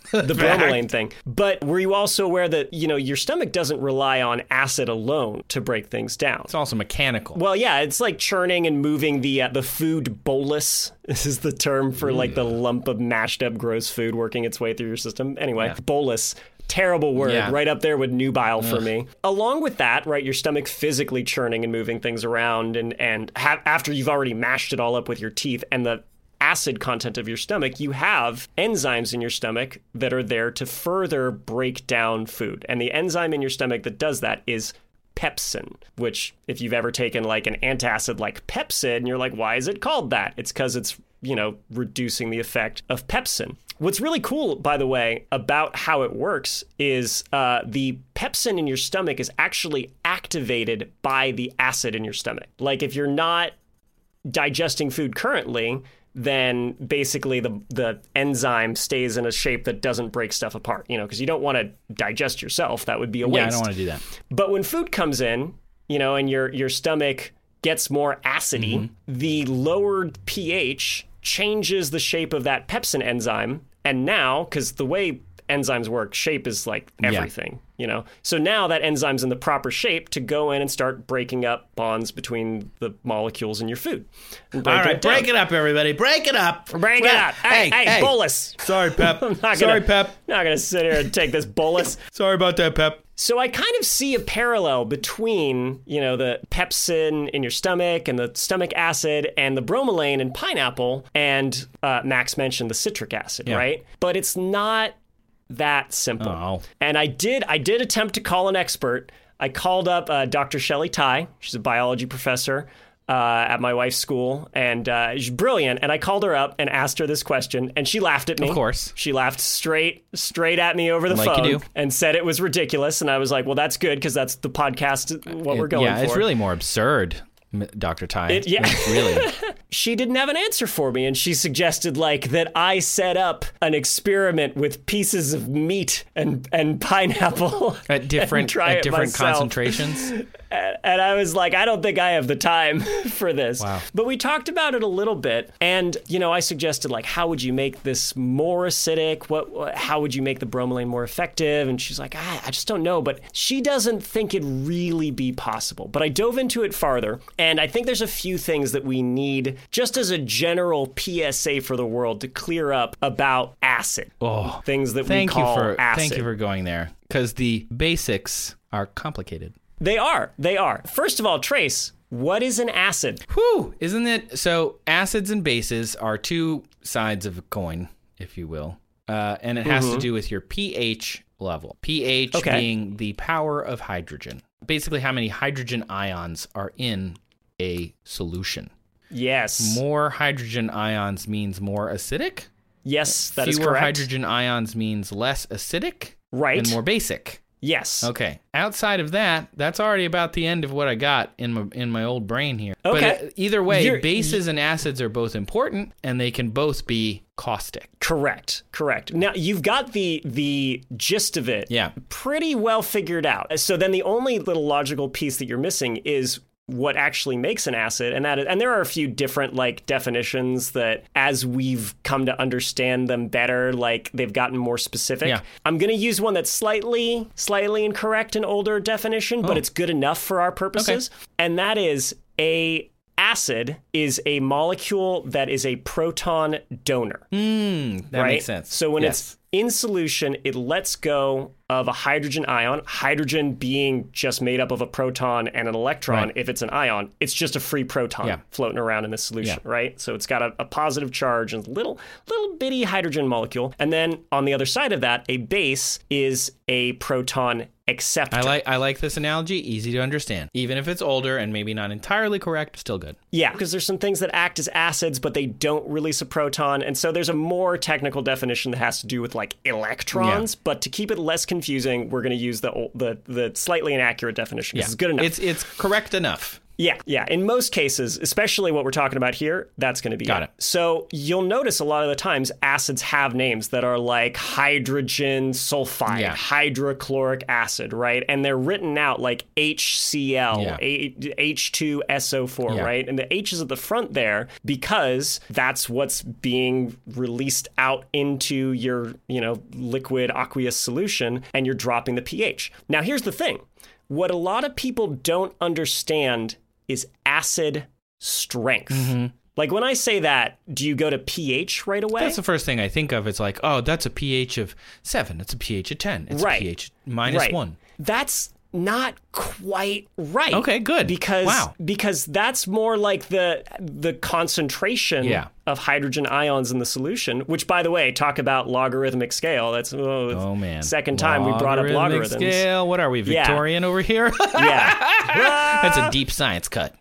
the bromelain thing. But were you also aware that, you know, your stomach doesn't rely on acid alone to break things down? It's also mechanical. Well, yeah, it's like churning and moving the uh, the food bolus. This is the term for like the lump of mashed up gross food working its way through your system. Anyway, yeah. Bolus. Terrible word, yeah. Right up there with nubile Ugh. For me. Along with that, right, your stomach physically churning and moving things around, and, and ha- after you've already mashed it all up with your teeth and the acid content of your stomach, you have enzymes in your stomach that are there to further break down food. And the enzyme in your stomach that does that is pepsin, which if you've ever taken like an antacid like Pepsid, you're like, why is it called that? It's because it's, you know, reducing the effect of pepsin. What's really cool, by the way, about how it works is uh, the pepsin in your stomach is actually activated by the acid in your stomach. Like if you're not digesting food currently, then basically the the enzyme stays in a shape that doesn't break stuff apart, you know, because you don't want to digest yourself. That would be a waste. Yeah, I don't want to do that. But when food comes in, you know, and your your stomach gets more acidy, mm-hmm. the lowered pH changes the shape of that pepsin enzyme. And now, because the way enzymes work, shape is like everything, yeah. you know? So now that enzyme's in the proper shape to go in and start breaking up bonds between the molecules in your food. All right, it break it up, everybody. Break it up. Break well, it up. Hey, hey, hey, bolus. Sorry, Pep. I'm not Sorry, gonna, Pep. Not going to sit here and take this bolus. Sorry about that, Pep. So I kind of see a parallel between, you know, the pepsin in your stomach and the stomach acid and the bromelain in pineapple and uh, Max mentioned the citric acid, yeah. right? But it's not that simple. Oh. And I did I did attempt to call an expert. I called up uh, Doctor Shelley Tai. She's a biology professor uh, at my wife's school, and uh, she's brilliant. And I called her up and asked her this question, and she laughed at me. Of course. She laughed straight, straight at me over the like phone you do. And said it was ridiculous. And I was like, well, that's good, because that's the podcast, what it, we're going yeah, for. Yeah, it's really more absurd, Doctor Tai. It, yeah. Really. She didn't have an answer for me, and she suggested like that I set up an experiment with pieces of meat and and pineapple at different at different myself. concentrations. And, and I was like, I don't think I have the time for this. Wow. But we talked about it a little bit, and you know, I suggested like, how would you make this more acidic? What, what how would you make the bromelain more effective? And she's like, ah, I just don't know. But she doesn't think it'd really be possible. But I dove into it farther, and I think there's a few things that we need just as a general P S A for the world to clear up about acid. Oh, things that thank we call you for, acid. Thank you for going there, because the basics are complicated. They are. They are. First of all, Trace, what is an acid? Whew, isn't it? So acids and bases are two sides of a coin, if you will, uh, and it has mm-hmm. to do with your pH level. pH okay. being the power of hydrogen. Basically, how many hydrogen ions are in a solution. Yes. More hydrogen ions means more acidic. Yes, that Fewer is correct. Fewer hydrogen ions means less acidic. Right. And more basic. Yes. Okay. Outside of that, that's already about the end of what I got in my in my old brain here. Okay. But either way, You're, bases and acids are both important, and they can both be caustic. Correct. Correct. Now, you've got the the gist of it yeah. pretty well figured out. So then the only little logical piece that you're missing is what actually makes an acid, and that is, and there are a few different like definitions that as we've come to understand them better, like they've gotten more specific. Yeah. I'm going to use one that's slightly slightly incorrect, an older definition, but oh. it's good enough for our purposes. Okay. And that is a acid is a molecule that is a proton donor. Mm, that right? makes sense. So when yes. it's in solution, it lets go of a hydrogen ion, hydrogen being just made up of a proton and an electron. Right. If it's an ion, it's just a free proton yeah. floating around in the solution, yeah. right? So it's got a, a positive charge and little, little bitty hydrogen molecule. And then on the other side of that, a base is a proton acceptor. I like I like this analogy, easy to understand. Even if it's older and maybe not entirely correct, still good. Yeah, because there's some things that act as acids, but they don't release a proton. And so there's a more technical definition that has to do with like electrons. Yeah. But to keep it less confusing, we're going to use the the the slightly inaccurate definition. Yeah. It's good enough. It's it's correct enough. Yeah, yeah. In most cases, especially what we're talking about here, that's going to be Got it. it. So you'll notice a lot of the times acids have names that are like hydrogen sulfide, Yeah. hydrochloric acid, right? And they're written out like H C L, Yeah. A- H two S O four, Yeah. right? And the H is at the front there because that's what's being released out into your, you know, liquid aqueous solution, and you're dropping the pH. Now, here's the thing. What a lot of people don't understand is acid strength. Mm-hmm. Like when I say that, do you go to pH right away? That's the first thing I think of. It's like, oh, that's a pH of seven. It's a pH of ten. It's Right. a pH minus Right. one. That's not quite right. Okay, good. Because Wow. because that's more like the the concentration Yeah. of hydrogen ions in the solution, which, by the way, talk about logarithmic scale. That's oh, it's Oh, man. second time we brought up Logarithmic logarithms. Scale. What are we, Yeah. Victorian over here? Yeah. That's a deep science cut.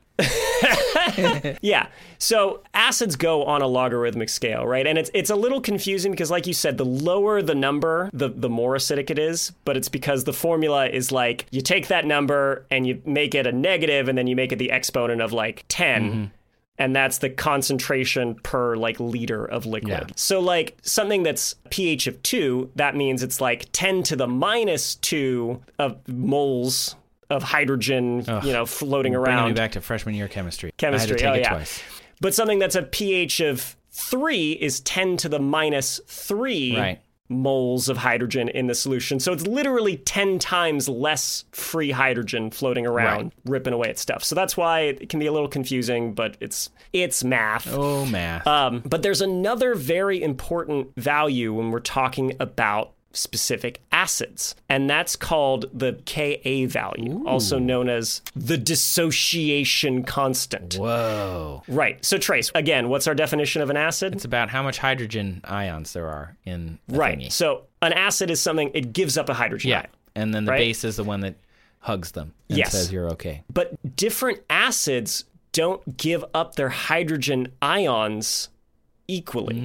Yeah. So acids go on a logarithmic scale, right? And it's it's a little confusing because, like you said, the lower the number, the, the more acidic it is. But it's because the formula is like you take that number and you make it a negative and then you make it the exponent of like ten. Mm-hmm. And that's the concentration per like liter of liquid. Yeah. So like something that's pH of two, that means it's like ten to the minus two of moles of hydrogen, Ugh. you know, floating Bringing around. me back to freshman year chemistry. Chemistry, I had to take oh, it yeah. twice. But something that's a pH of three is ten to the minus three Right. moles of hydrogen in the solution. So it's literally ten times less free hydrogen floating around, Right. ripping away at stuff. So that's why it can be a little confusing, but it's it's math. Oh, math. Um, but there's another very important value when we're talking about specific acids, and that's called the Ka value, Ooh. also known as the dissociation constant. Whoa. Right. So Trace, again, what's our definition of an acid? It's about how much hydrogen ions there are in the Right. thingy. So an acid is something, it gives up a hydrogen Yeah. ion. And then the Right? base is the one that hugs them and Yes. says you're okay. But different acids don't give up their hydrogen ions equally.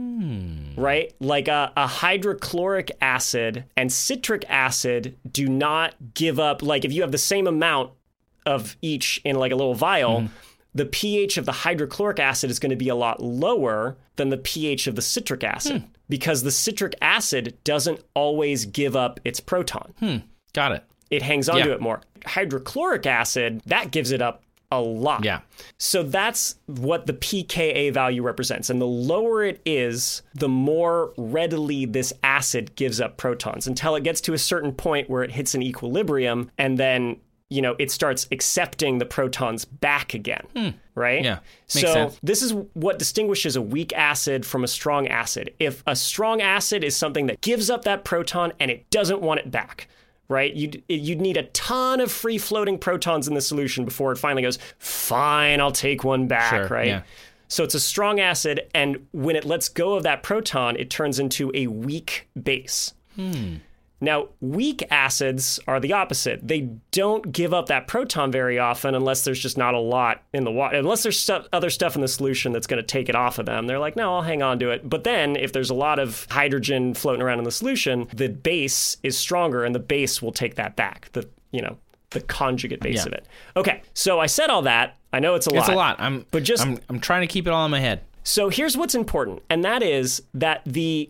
Mm. Right? Like a, a hydrochloric acid and citric acid do not give up, like if you have the same amount of each in like a little vial, Mm-hmm. the pH of the hydrochloric acid is going to be a lot lower than the pH of the citric acid Hmm. because the citric acid doesn't always give up its proton. Hmm. Got it. It hangs on to Yeah. it more. Hydrochloric acid, that gives it up a lot. Yeah. So that's what the pKa value represents. And the lower it is, the more readily this acid gives up protons until it gets to a certain point where it hits an equilibrium and then, you know, it starts accepting the protons back again. Right? Yeah. So Makes sense. this is what distinguishes a weak acid from a strong acid. If a strong acid is something that gives up that proton and it doesn't want it back, right? You'd, you'd need a ton of free floating protons in the solution before it finally goes, fine, I'll take one back, Sure, right? yeah. So it's a strong acid, and when it lets go of that proton, it turns into a weak base. Hmm. Now, weak acids are the opposite. They don't give up that proton very often unless there's just not a lot in the water. Unless there's stuff, other stuff in the solution that's going to take it off of them. They're like, no, I'll hang on to it. But then if there's a lot of hydrogen floating around in the solution, the base is stronger and the base will take that back. The, you know, the conjugate base Yeah. of it. Okay, so I said all that. I know it's a lot. It's a lot. I'm But just- I'm I'm trying to keep it all in my head. So here's what's important, and that is that the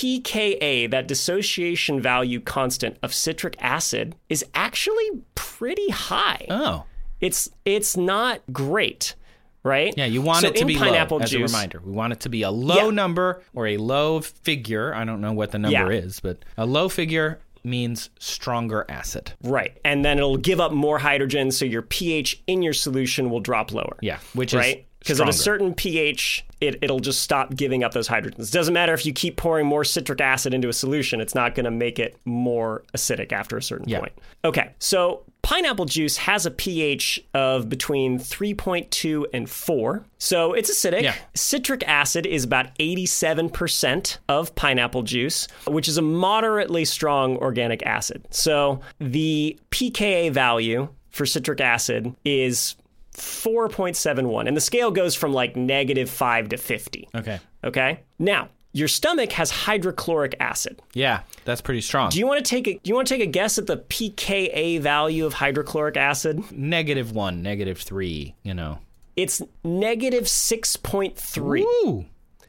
pKa, that dissociation value constant of citric acid, is actually pretty high. Oh. It's it's not great, right? Yeah, you want so it to in be pineapple low, as juice, a reminder. We want it to be a low Yeah. number or a low figure. I don't know what the number Yeah. is, but a low figure means stronger acid. Right. And then it'll give up more hydrogen, so your pH in your solution will drop lower. Yeah, which Right? is Because at a stronger. certain pH, it, it'll just stop giving up those hydrogens. Doesn't matter if you keep pouring more citric acid into a solution, it's not going to make it more acidic after a certain Yeah. point. Okay, so pineapple juice has a pH of between three point two and four. So it's acidic. Yeah. Citric acid is about eighty-seven percent of pineapple juice, which is a moderately strong organic acid. So the pKa value for citric acid is four point seven one, and the scale goes from like negative five to fifty. Okay. Okay. Now, your stomach has hydrochloric acid. Yeah, that's pretty strong. Do you want to take a do you want to take a guess at the p K A value of hydrochloric acid? Negative one, negative three, you know. It's negative six point three. Ooh.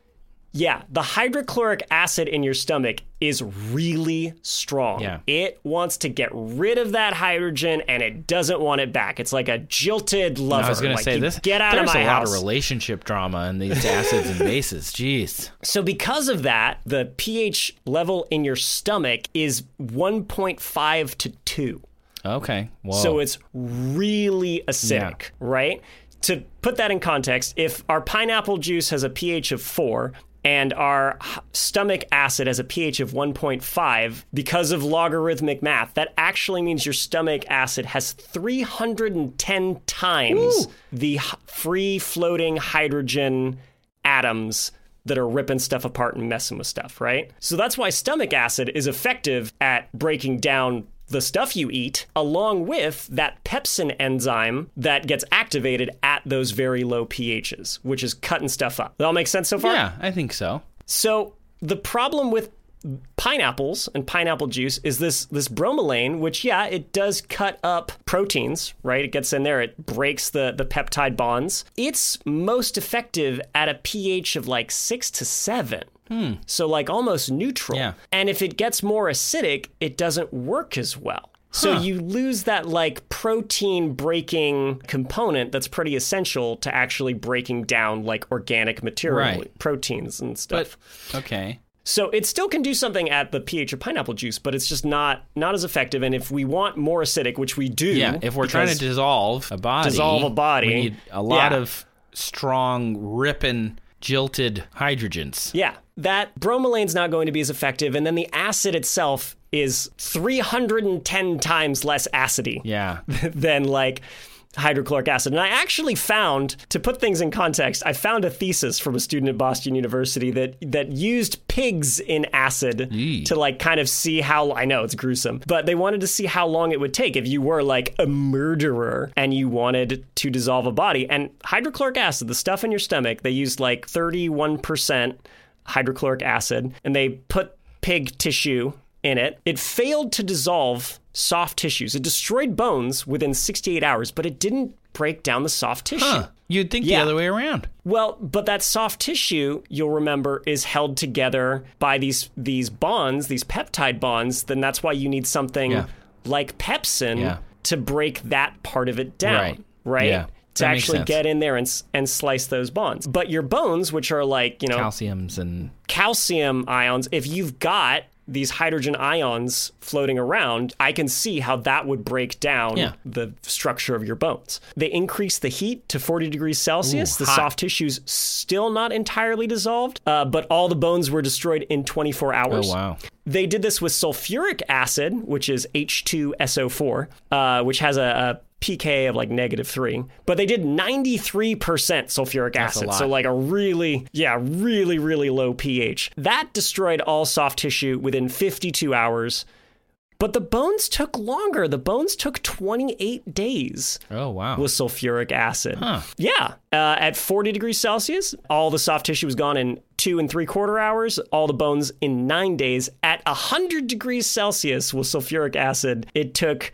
Yeah, the hydrochloric acid in your stomach is really strong. Yeah. It wants to get rid of that hydrogen, and it doesn't want it back. It's like a jilted lover. I was going like, to say, you this. Get out there's of my a house. lot of relationship drama in these acids and bases. Jeez. So because of that, the pH level in your stomach is one point five to two. Okay. Whoa. So it's really acidic, Yeah. right? To put that in context, if our pineapple juice has a pH of four and our h- stomach acid has a pH of one point five, because of logarithmic math, that actually means your stomach acid has three hundred ten times Ooh. the h- free-floating hydrogen atoms that are ripping stuff apart and messing with stuff, right? So that's why stomach acid is effective at breaking down the stuff you eat, along with that pepsin enzyme that gets activated at those very low pHs, which is cutting stuff up. That all make sense so far? Yeah, I think so. So the problem with pineapples and pineapple juice is this this bromelain, which, yeah, it does cut up proteins, right? It gets in there, it breaks the, the peptide bonds. It's most effective at a pH of like six to seven. Hmm. So like almost neutral. Yeah. And if it gets more acidic, it doesn't work as well. So Huh. you lose that like protein breaking component that's pretty essential to actually breaking down like organic material, Right. proteins and stuff. But, okay. So it still can do something at the pH of pineapple juice, but it's just not not as effective. And if we want more acidic, which we do, Yeah, if we're trying to because- dissolve a body, Dissolve a body. we need a lot Yeah. of strong, ripping, jilted hydrogens. yeah, that bromelaine's not going to be as effective, and then the acid itself is three hundred ten times less acidy Yeah. than like hydrochloric acid. And I actually found, to put things in context, I found a thesis from a student at Boston University that that used pigs in acid Yee. to like kind of see how, I know it's gruesome, but they wanted to see how long it would take if you were like a murderer and you wanted to dissolve a body. And hydrochloric acid, the stuff in your stomach, they used like thirty-one percent hydrochloric acid, and they put pig tissue in it. It failed to dissolve soft tissues. It destroyed bones within sixty-eight hours, but it didn't break down the soft tissue. Huh. You'd think Yeah. the other way around. Well, but that soft tissue, you'll remember, is held together by these these bonds, these peptide bonds. Then that's why you need something Yeah. like pepsin Yeah. to break that part of it down, Right. right? Yeah. To That makes actually sense. get in there and s- and slice those bonds. But your bones, which are like, you know, Calciums and calcium ions, if you've got these hydrogen ions floating around, I can see how that would break down Yeah. the structure of your bones. They increase the heat to forty degrees Celsius. Ooh, the hot. soft tissue's still not entirely dissolved, uh, but all the bones were destroyed in twenty-four hours. oh wow. They did this with sulfuric acid, which is H two S O four, uh, which has a, a P K of like negative three, but they did ninety-three percent sulfuric That's a acid. lot. So like a really, yeah, really, really low pH. That destroyed all soft tissue within fifty-two hours. But the bones took longer. The bones took twenty-eight days Oh wow. with sulfuric acid. Huh. Yeah. Uh, at forty degrees Celsius, all the soft tissue was gone in two and three quarter hours, all the bones in nine days. At one hundred degrees Celsius with sulfuric acid, it took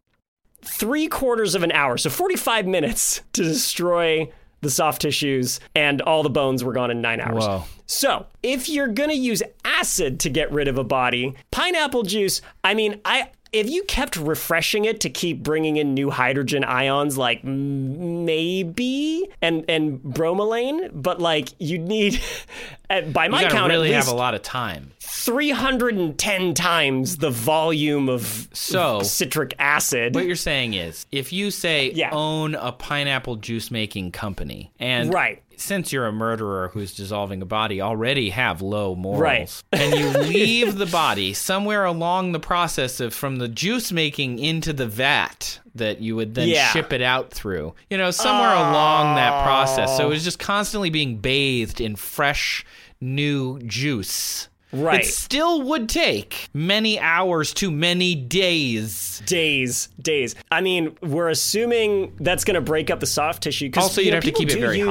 three quarters of an hour, so forty-five minutes to destroy the soft tissues, and all the bones were gone in nine hours. Whoa. So, if you're going to use acid to get rid of a body, pineapple juice, I mean, I if you kept refreshing it to keep bringing in new hydrogen ions, like m- maybe, and and bromelain, but like you'd need, at- by my You gotta count, really at least have a lot of time. three hundred ten times the volume of So- citric acid. What you're saying is, if you say Yeah. own a pineapple juice making company, and Right. since you're a murderer who's dissolving a body, already have low morals, Right. and you leave the body somewhere along the process of from the juice making into the vat that you would then Yeah. ship it out through, you know, somewhere along that process. So it was just constantly being bathed in fresh, new juice. Right. It still would take many hours to many days. Days, days. I mean, we're assuming that's going to break up the soft tissue. 'cause, Also, you you'd know, have to people keep it do very use, hot.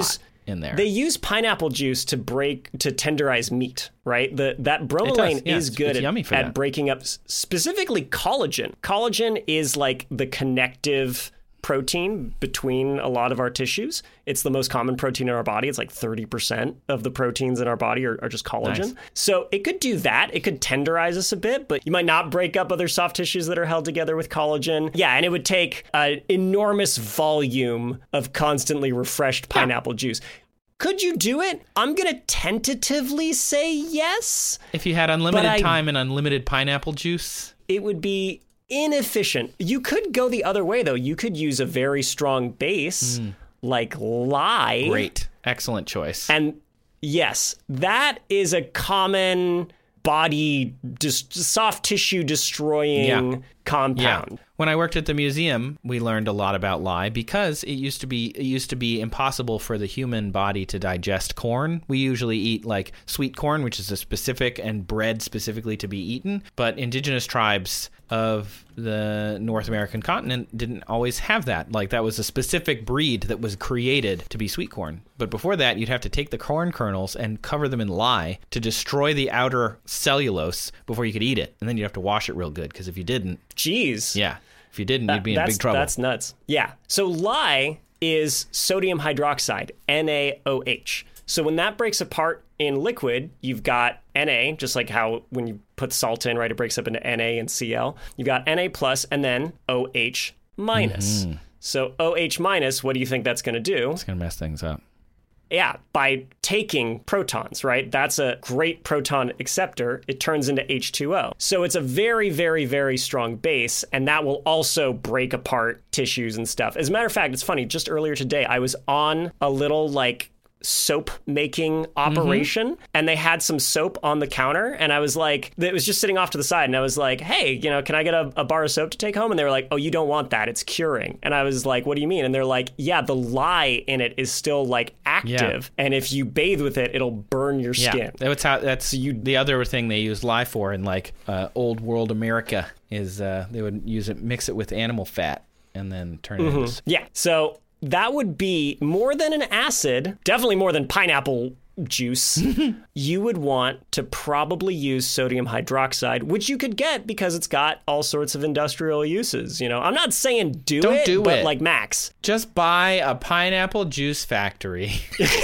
in there. They use pineapple juice to break to tenderize meat, right? The that bromelain yeah, is it's, good it's at, yummy for at that. breaking up specifically collagen. Collagen is like the connective protein between a lot of our tissues. It's the most common protein in our body. It's like thirty percent of the proteins in our body are, are just collagen. Nice. So it could do that. It could tenderize us a bit, but you might not break up other soft tissues that are held together with collagen. Yeah, and it would take an enormous volume of constantly refreshed pineapple yeah. juice. Could you do it? I'm going to tentatively say yes. If you had unlimited I, time and unlimited pineapple juice? It would be inefficient. You could go the other way, though. You could use a very strong base mm. like lye. Great. Excellent choice. And yes, that is a common body, dis- soft tissue destroying yeah. compound. Yeah. When I worked at the museum, we learned a lot about lye because it used to be it used to be impossible for the human body to digest corn. We usually eat like sweet corn, which is a specific and bred specifically to be eaten. But indigenous tribes of the North American continent didn't always have that. Like that was a specific breed that was created to be sweet corn. But before that, you'd have to take the corn kernels and cover them in lye to destroy the outer cellulose before you could eat it. And then you'd have to wash it real good because if you didn't... Jeez. Yeah. If you didn't, that, you'd be in big trouble. That's nuts. Yeah. So lye is sodium hydroxide, N A O H. So when that breaks apart in liquid, you've got Na, just like how when you put salt in, right, it breaks up into Na and Cl. You've got Na plus and then OH minus. Mm-hmm. So OH minus, what do you think that's going to do? It's going to mess things up. Yeah, by taking protons, right? That's a great proton acceptor. It turns into H two O. So it's a very, very, very strong base, and that will also break apart tissues and stuff. As a matter of fact, it's funny, just earlier today, I was on a little, like, soap making operation mm-hmm. and they had some soap on the counter and I was like, it was just sitting off to the side and I was like, hey, you know, can I get a, a bar of soap to take home? And they were like, oh, you don't want that, it's curing. And I was like, what do you mean? And they're like, yeah, the lye in it is still like active yeah. and if you bathe with it, it'll burn your yeah. skin. That's how that's so you the other thing they use lye for in like uh, old world America is uh, they would use it, mix it with animal fat and then turn it mm-hmm. into yeah. So that would be more than an acid, definitely more than pineapple juice. You would want to probably use sodium hydroxide, which you could get because it's got all sorts of industrial uses. You know, I'm not saying do Don't it, do but it. like Max. Just buy a pineapple juice factory.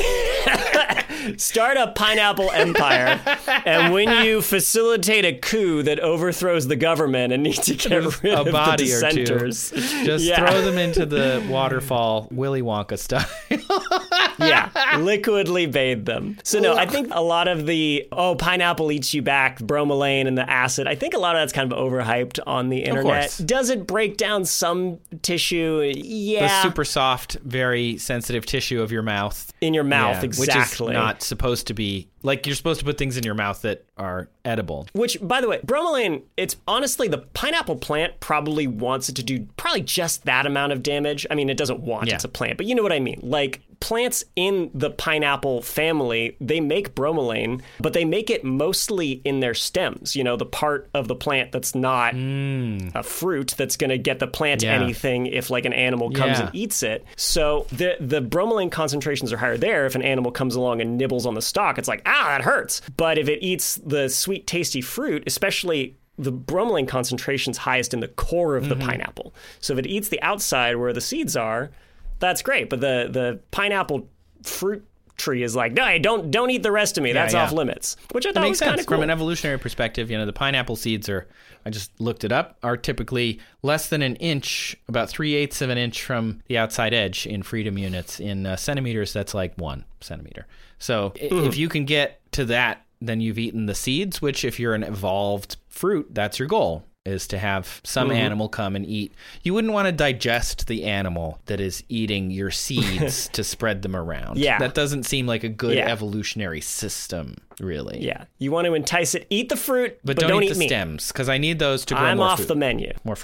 Start a pineapple empire, and when you facilitate a coup that overthrows the government and need to get rid a of body the dissenters, or two, just yeah. throw them into the waterfall, Willy Wonka style. Yeah, liquidly bathe them. So no, I think a lot of the, oh, pineapple eats you back, bromelain and the acid, I think a lot of that's kind of overhyped on the internet. Does it break down some tissue? Yeah. The super soft, very sensitive tissue of your mouth. In your mouth, yeah, exactly. Which is not supposed to be, like you're supposed to put things in your mouth that are edible. Which, by the way, bromelain, it's honestly, the pineapple plant probably wants it to do probably just that amount of damage. I mean, it doesn't want, yeah. it's a plant, but you know what I mean. Like, plants in the pineapple family, they make bromelain, but they make it mostly in their stems, you know, the part of the plant that's not mm. a fruit that's going to get the plant yeah. anything if like an animal comes yeah. and eats it. So the the bromelain concentrations are higher there. If an animal comes along and nibbles on the stalk, it's like, ah, that hurts. But if it eats the sweet, tasty fruit, especially the bromelain concentration's highest in the core of the mm-hmm. pineapple. So if it eats the outside where the seeds are, that's great, but the, the pineapple fruit tree is like, no, hey, don't don't eat the rest of me. That's yeah, yeah. off limits. Which I thought was kind of cool. From an evolutionary perspective, you know, the pineapple seeds are, I just looked it up, are typically less than an inch, about three-eighths of an inch from the outside edge in freedom units. In uh, centimeters, that's like one centimeter. So mm. if you can get to that, then you've eaten the seeds, which if you're an evolved fruit, that's your goal, is to have some mm-hmm. animal come and eat. You wouldn't want to digest the animal that is eating your seeds to spread them around. Yeah. That doesn't seem like a good yeah. evolutionary system, really. Yeah. You want to entice it, eat the fruit, but, but don't, don't eat eat the me. stems, because I need those to grow I'm more off fruit. the menu. More fruit.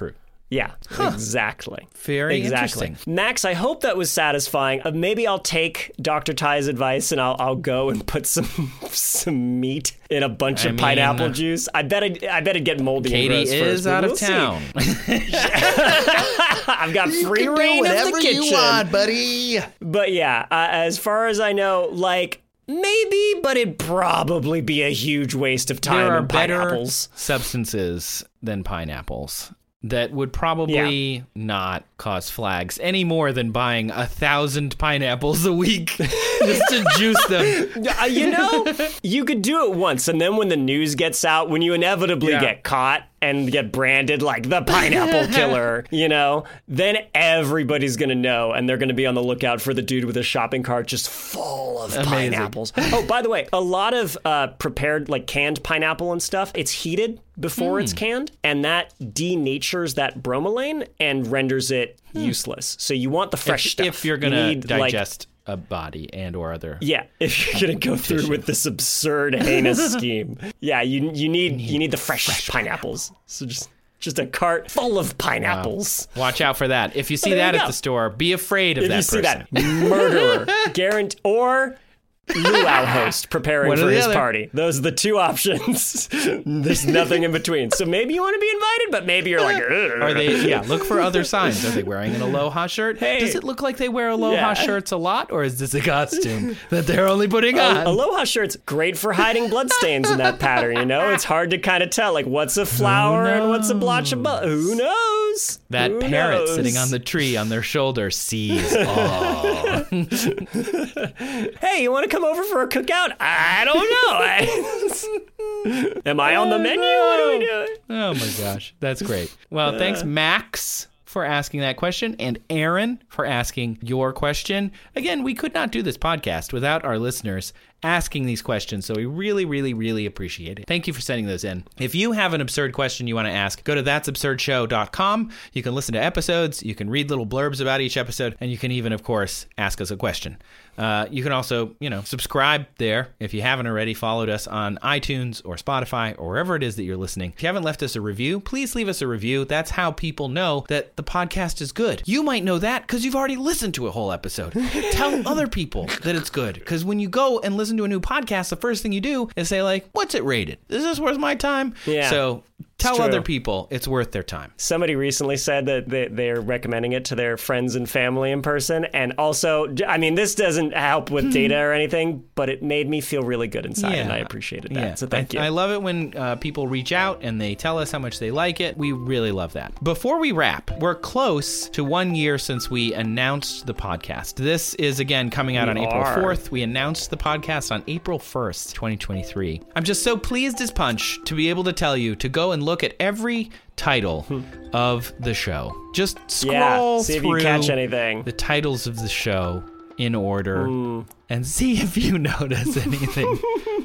Yeah, huh. exactly. Very exactly. interesting. Max, I hope that was satisfying. Uh, maybe I'll take Doctor Ty's advice and I'll I'll go and put some some meat in a bunch I of mean, pineapple juice. I bet I'd, I bet it'd get moldy Katie and gross is first, out we'll of town. I've got free reign of the kitchen. You want, buddy. But yeah, uh, as far as I know, like, maybe, but it'd probably be a huge waste of time There are and better pineapples. substances than pineapples that would probably Yeah. not cause flags any more than buying a thousand pineapples a week just to juice them. Uh, you know, you could do it once, and then when the news gets out, when you inevitably Yeah. get caught and get branded like the pineapple killer, you know, then everybody's going to know, and they're going to be on the lookout for the dude with a shopping cart just full of Amazing. pineapples. Oh, by the way, a lot of uh, prepared, like canned pineapple and stuff, it's heated before Mm. it's canned, and that denatures that bromelain and renders it useless. So you want the fresh if, stuff. if you're You going to need, like, digest a body and or other. yeah, if you're gonna go through with this absurd, heinous scheme, yeah, you you need you need the fresh, fresh pineapples. So just just a cart full of pineapples. Watch out for that. If you see There you that at go. the store, be afraid of If that you see person. that murderer, guarantee or luau host preparing One or for the his other. party. Those are the two options. There's nothing in between. So maybe you want to be invited, but maybe you're like, ugh. Are they? Yeah, look for other signs. Are they wearing an Aloha shirt? Hey. Does it look like they wear Aloha Yeah. shirts a lot, or is this a costume that they're only putting on? Al- Aloha shirts, great for hiding bloodstains in that pattern, you know? It's hard to kind of tell, like, what's a flower and what's a blotch of blood. Who knows? That Who parrot knows? sitting on the tree on their shoulder sees all. Hey, you want to come over for a cookout? I don't know. I- Am I on the menu? What are we doing? Oh my gosh, that's great. Well, thanks, Max, for asking that question, and Aaron for asking your question. Again, we could not do this podcast without our listeners asking these questions, so we really, really, really appreciate it. Thank you for sending those in. If you have an absurd question you want to ask, go to that's absurd show dot com. You can listen to episodes, you can read little blurbs about each episode, and you can even, of course, ask us a question. Uh, you can also, you know, subscribe there if you haven't already followed us on iTunes or Spotify or wherever it is that you're listening. If you haven't left us a review, please leave us a review. That's how people know that the podcast is good. You might know that because you've already listened to a whole episode. Tell other people that it's good, because when you go and listen to a new podcast, the first thing you do is say, like, what's it rated? Is this worth my time? Yeah. So tell true. other people it's worth their time. Somebody recently said that they, they're recommending it to their friends and family in person. And also, I mean, this doesn't help with data or anything, but it made me feel really good inside, and I appreciated that. Yeah. So thank I, you. I love it when uh, people reach out and they tell us how much they like it. We really love that. Before we wrap, we're close to one year since we announced the podcast. This is, again, coming out We on April are. fourth. We announced the podcast on April first, twenty twenty-three. I'm just so pleased as punch to be able to tell you to go and look at every title of the show. Just scroll Yeah, see if through you catch anything. the titles of the show in order and see if you notice anything.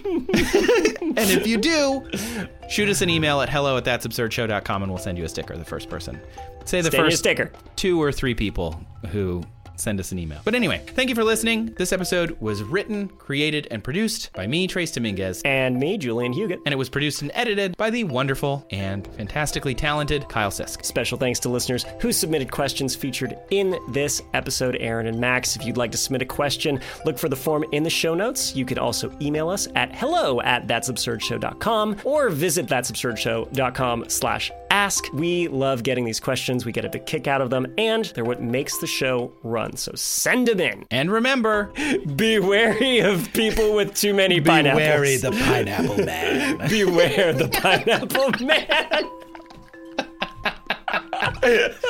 And if you do, shoot us an email at hello at that's absurd show dot com and we'll send you a sticker, the first person. Say the Send you a first sticker. two or three people who send us an email. But anyway, thank you for listening. This episode was written, created, and produced by me, Trace Dominguez. And me, Julian Huguet. And it was produced and edited by the wonderful and fantastically talented Kyle Sisk. Special thanks to listeners who submitted questions featured in this episode, Aaron and Max. If you'd like to submit a question, look for the form in the show notes. You could also email us at hello at that's absurd show dot com or visit that's absurd show dot com slash ask. We love getting these questions. We get a big kick out of them, and they're what makes the show run. So send them in. And remember, Be wary of people with too many pineapples. Be wary the pineapple man. Beware the pineapple man.